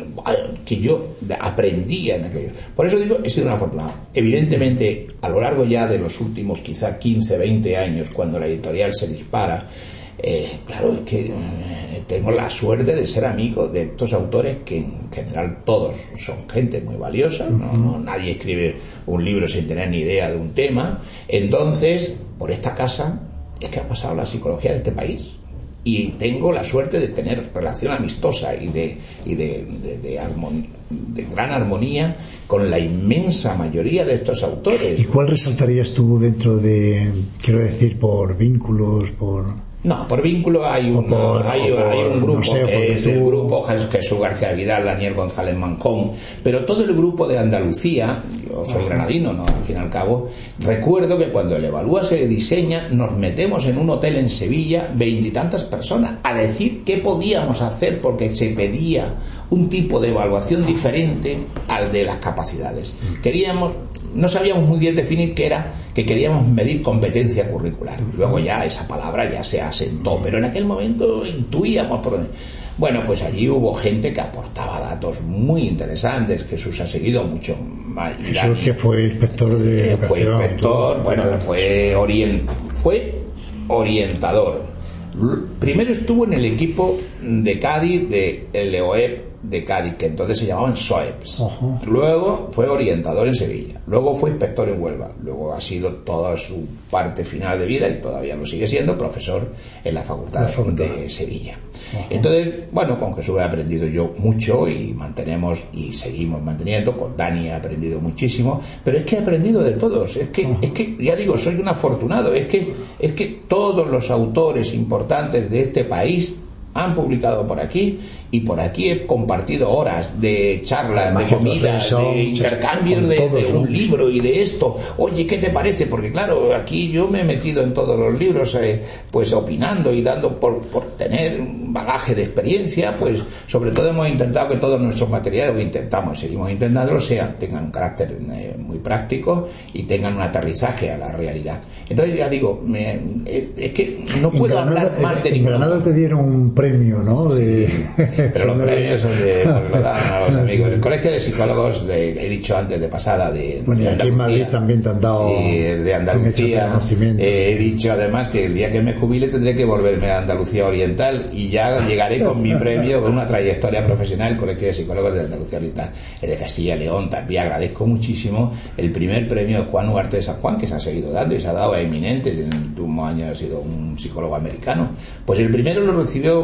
C: que yo aprendía en aquello. Por eso digo, he sido una afortunado. Evidentemente, a lo largo ya de los últimos quizá quince, veinte años, cuando la editorial se dispara, Eh, claro, es que eh, tengo la suerte de ser amigo de estos autores, que en general todos son gente muy valiosa, ¿no? No, nadie escribe un libro sin tener ni idea de un tema. Entonces, por esta casa es que ha pasado la psicología de este país, y tengo la suerte de tener relación amistosa y de y de, de, de, armonía, de gran armonía con la inmensa mayoría de estos autores.
B: ¿Y cuál resaltarías tú dentro de, quiero decir, por vínculos, por...?
C: No, por vínculo hay un, por, hay, por, hay un grupo, no sé, que es tú... el grupo Jesús García Vidal, Daniel González Mancón, pero todo el grupo de Andalucía, yo soy granadino, ¿no? Al fin y al cabo, recuerdo que cuando el Evalúa se diseña, nos metemos en un hotel en Sevilla, veintitantas personas, a decir qué podíamos hacer, porque se pedía un tipo de evaluación diferente al de las capacidades. Queríamos, no sabíamos muy bien definir qué era, que queríamos medir competencia curricular. Luego ya esa palabra ya se asentó, pero en aquel momento intuíamos por dónde. Bueno, pues allí hubo gente que aportaba datos muy interesantes. Jesús ha seguido mucho más.
B: Jesús, que fue inspector de educación.
C: Fue inspector, todo, bueno, fue, orient, fue orientador. Primero estuvo en el equipo de Cádiz de el E O E P de Cádiz, que entonces se llamaban S O E Ps. Uh-huh. Luego fue orientador en Sevilla, luego fue inspector en Huelva, luego ha sido toda su parte final de vida, y todavía lo sigue siendo, profesor en la Facultad, la facultad. de Sevilla. Uh-huh. Entonces, bueno, con Jesús he aprendido yo mucho, y mantenemos y seguimos manteniendo. Con Dani he aprendido muchísimo, pero es que he aprendido de todos. Es que, uh-huh. es que ya digo, soy un afortunado. Es que, es que todos los autores importantes de este país han publicado por aquí, y por aquí he compartido horas de charlas, de comidas, de intercambios de, de un libro y de esto. Oye, ¿qué te parece? Porque claro, aquí yo me he metido en todos los libros, eh, pues opinando y dando por, por tener un bagaje de experiencia. Pues sobre todo hemos intentado que todos nuestros materiales, o intentamos, seguimos intentándolo, sean, tengan un carácter eh, muy práctico y tengan un aterrizaje a la realidad. Entonces ya digo, me, eh, es que no puedo
B: Granada,
C: hablar mal de
B: en
C: ninguno.
B: En Granada te dieron un premio, ¿no? De...
C: Sí, pero los premios son de, porque lo dan a los amigos. El Colegio de Psicólogos, de, he dicho antes de pasada, de,
B: bueno, y
C: de
B: aquí en Madrid también te han dado,
C: sí, de Andalucía. Eh, he dicho además que el día que me jubile tendré que volverme a Andalucía Oriental, y ya llegaré con mi premio, con una trayectoria profesional. El Colegio de Psicólogos de Andalucía Oriental, el de Castilla y León. También agradezco muchísimo el primer premio de Juan Ugarte de San Juan, que se ha seguido dando y se ha dado a eminentes. En el último año ha sido un psicólogo americano. Pues el primero lo recibió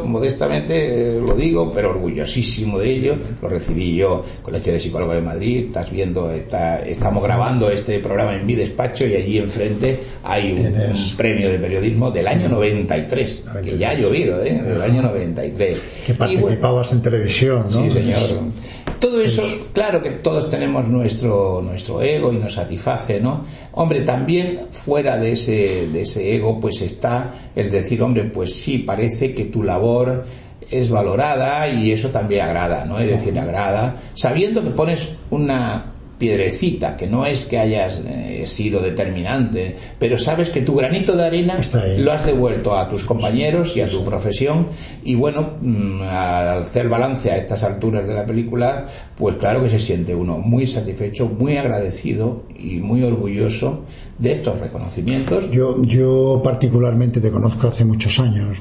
C: modestamente eh, lo digo, pero orgullosísimo de ello. Lo recibí yo, Colegio de Psicólogos de Madrid. Estás viendo, está, estamos grabando este programa en mi despacho y allí enfrente hay un, un premio de periodismo del año noventa y tres, que ya ha llovido, ¿eh? Del año noventa y tres.
B: Que participabas bueno, en televisión, ¿no?
C: Sí, señor. Todo eso, claro que todos tenemos nuestro nuestro ego y nos satisface, ¿no? Hombre, también fuera de ese de ese ego, pues está el decir, hombre, pues sí, parece que tu labor es valorada y eso también agrada, ¿no? Es decir, agrada, sabiendo que pones una piedrecita, que no es que hayas eh, sido determinante, pero sabes que tu granito de arena lo has devuelto a tus compañeros y a tu profesión, y bueno, mmm, al hacer balance a estas alturas de la película, pues claro que se siente uno muy satisfecho, muy agradecido y muy orgulloso de estos reconocimientos.
B: Yo, yo particularmente te conozco hace muchos años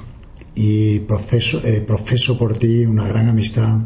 B: y profeso, eh, profeso por ti una gran amistad.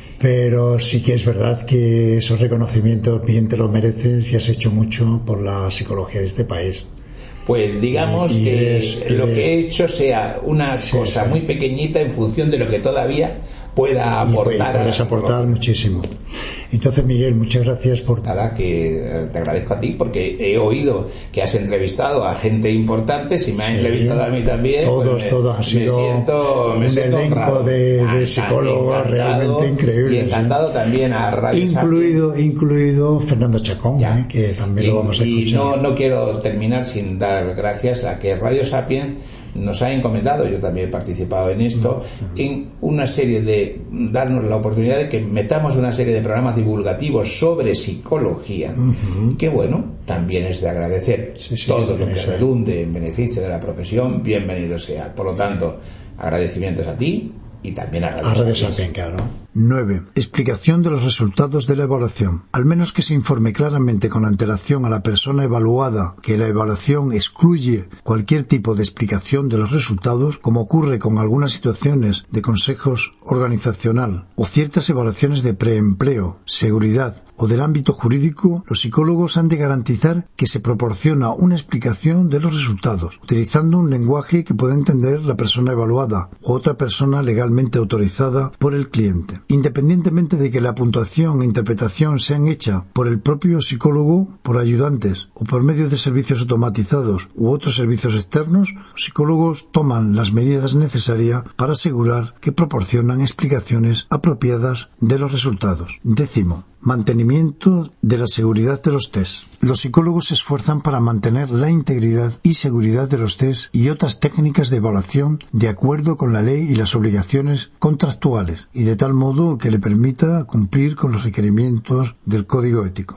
B: Pero sí que es verdad que esos reconocimientos bien te los mereces y has hecho mucho por la psicología de este país.
C: Pues digamos y que es, lo que he hecho sea una sí, cosa sí. muy pequeñita en función de lo que todavía pueda aportar.
B: Y puedes a aportar muchísimo. Entonces, Miguel, muchas gracias por...
C: Nada, que te agradezco a ti porque he oído que has entrevistado a gente importante. Si me has sí, entrevistado a mí también,
B: todos,
C: pues me,
B: todos ha sido
C: me siento, me
B: un
C: siento
B: elenco
C: honrado.
B: de, de psicólogos realmente increíble.
C: Y encantado ¿sí? también a Radio
B: incluido,
C: Sapiens.
B: Incluido Fernando Chacón, ¿eh? Que también
C: y,
B: lo vamos a escuchar.
C: Y no, no quiero terminar sin dar gracias a que Radio Sapiens nos ha encomendado, yo también he participado en esto, uh-huh. en una serie de, darnos la oportunidad de que metamos una serie de programas divulgativos sobre psicología, uh-huh. que bueno, también es de agradecer. Sí, sí, todo lo que redunde en beneficio de la profesión, bienvenido sea. Por lo tanto, agradecimientos a ti y también a Radio
B: Sapiens, claro.
A: nueve. Explicación de los resultados de la evaluación. Al menos que se informe claramente con antelación a la persona evaluada que la evaluación excluye cualquier tipo de explicación de los resultados, como ocurre con algunas situaciones de consejos organizacional o ciertas evaluaciones de preempleo, seguridad o del ámbito jurídico, los psicólogos han de garantizar que se proporciona una explicación de los resultados, utilizando un lenguaje que pueda entender la persona evaluada o otra persona legalmente autorizada por el cliente. Independientemente de que la puntuación e interpretación sean hechas por el propio psicólogo, por ayudantes o por medio de servicios automatizados u otros servicios externos, los psicólogos toman las medidas necesarias para asegurar que proporcionan explicaciones apropiadas de los resultados. Décimo. Mantenimiento de la seguridad de los test. Los psicólogos se esfuerzan para mantener la integridad y seguridad de los test y otras técnicas de evaluación de acuerdo con la ley y las obligaciones contractuales, y de tal modo que le permita cumplir con los requerimientos del código ético.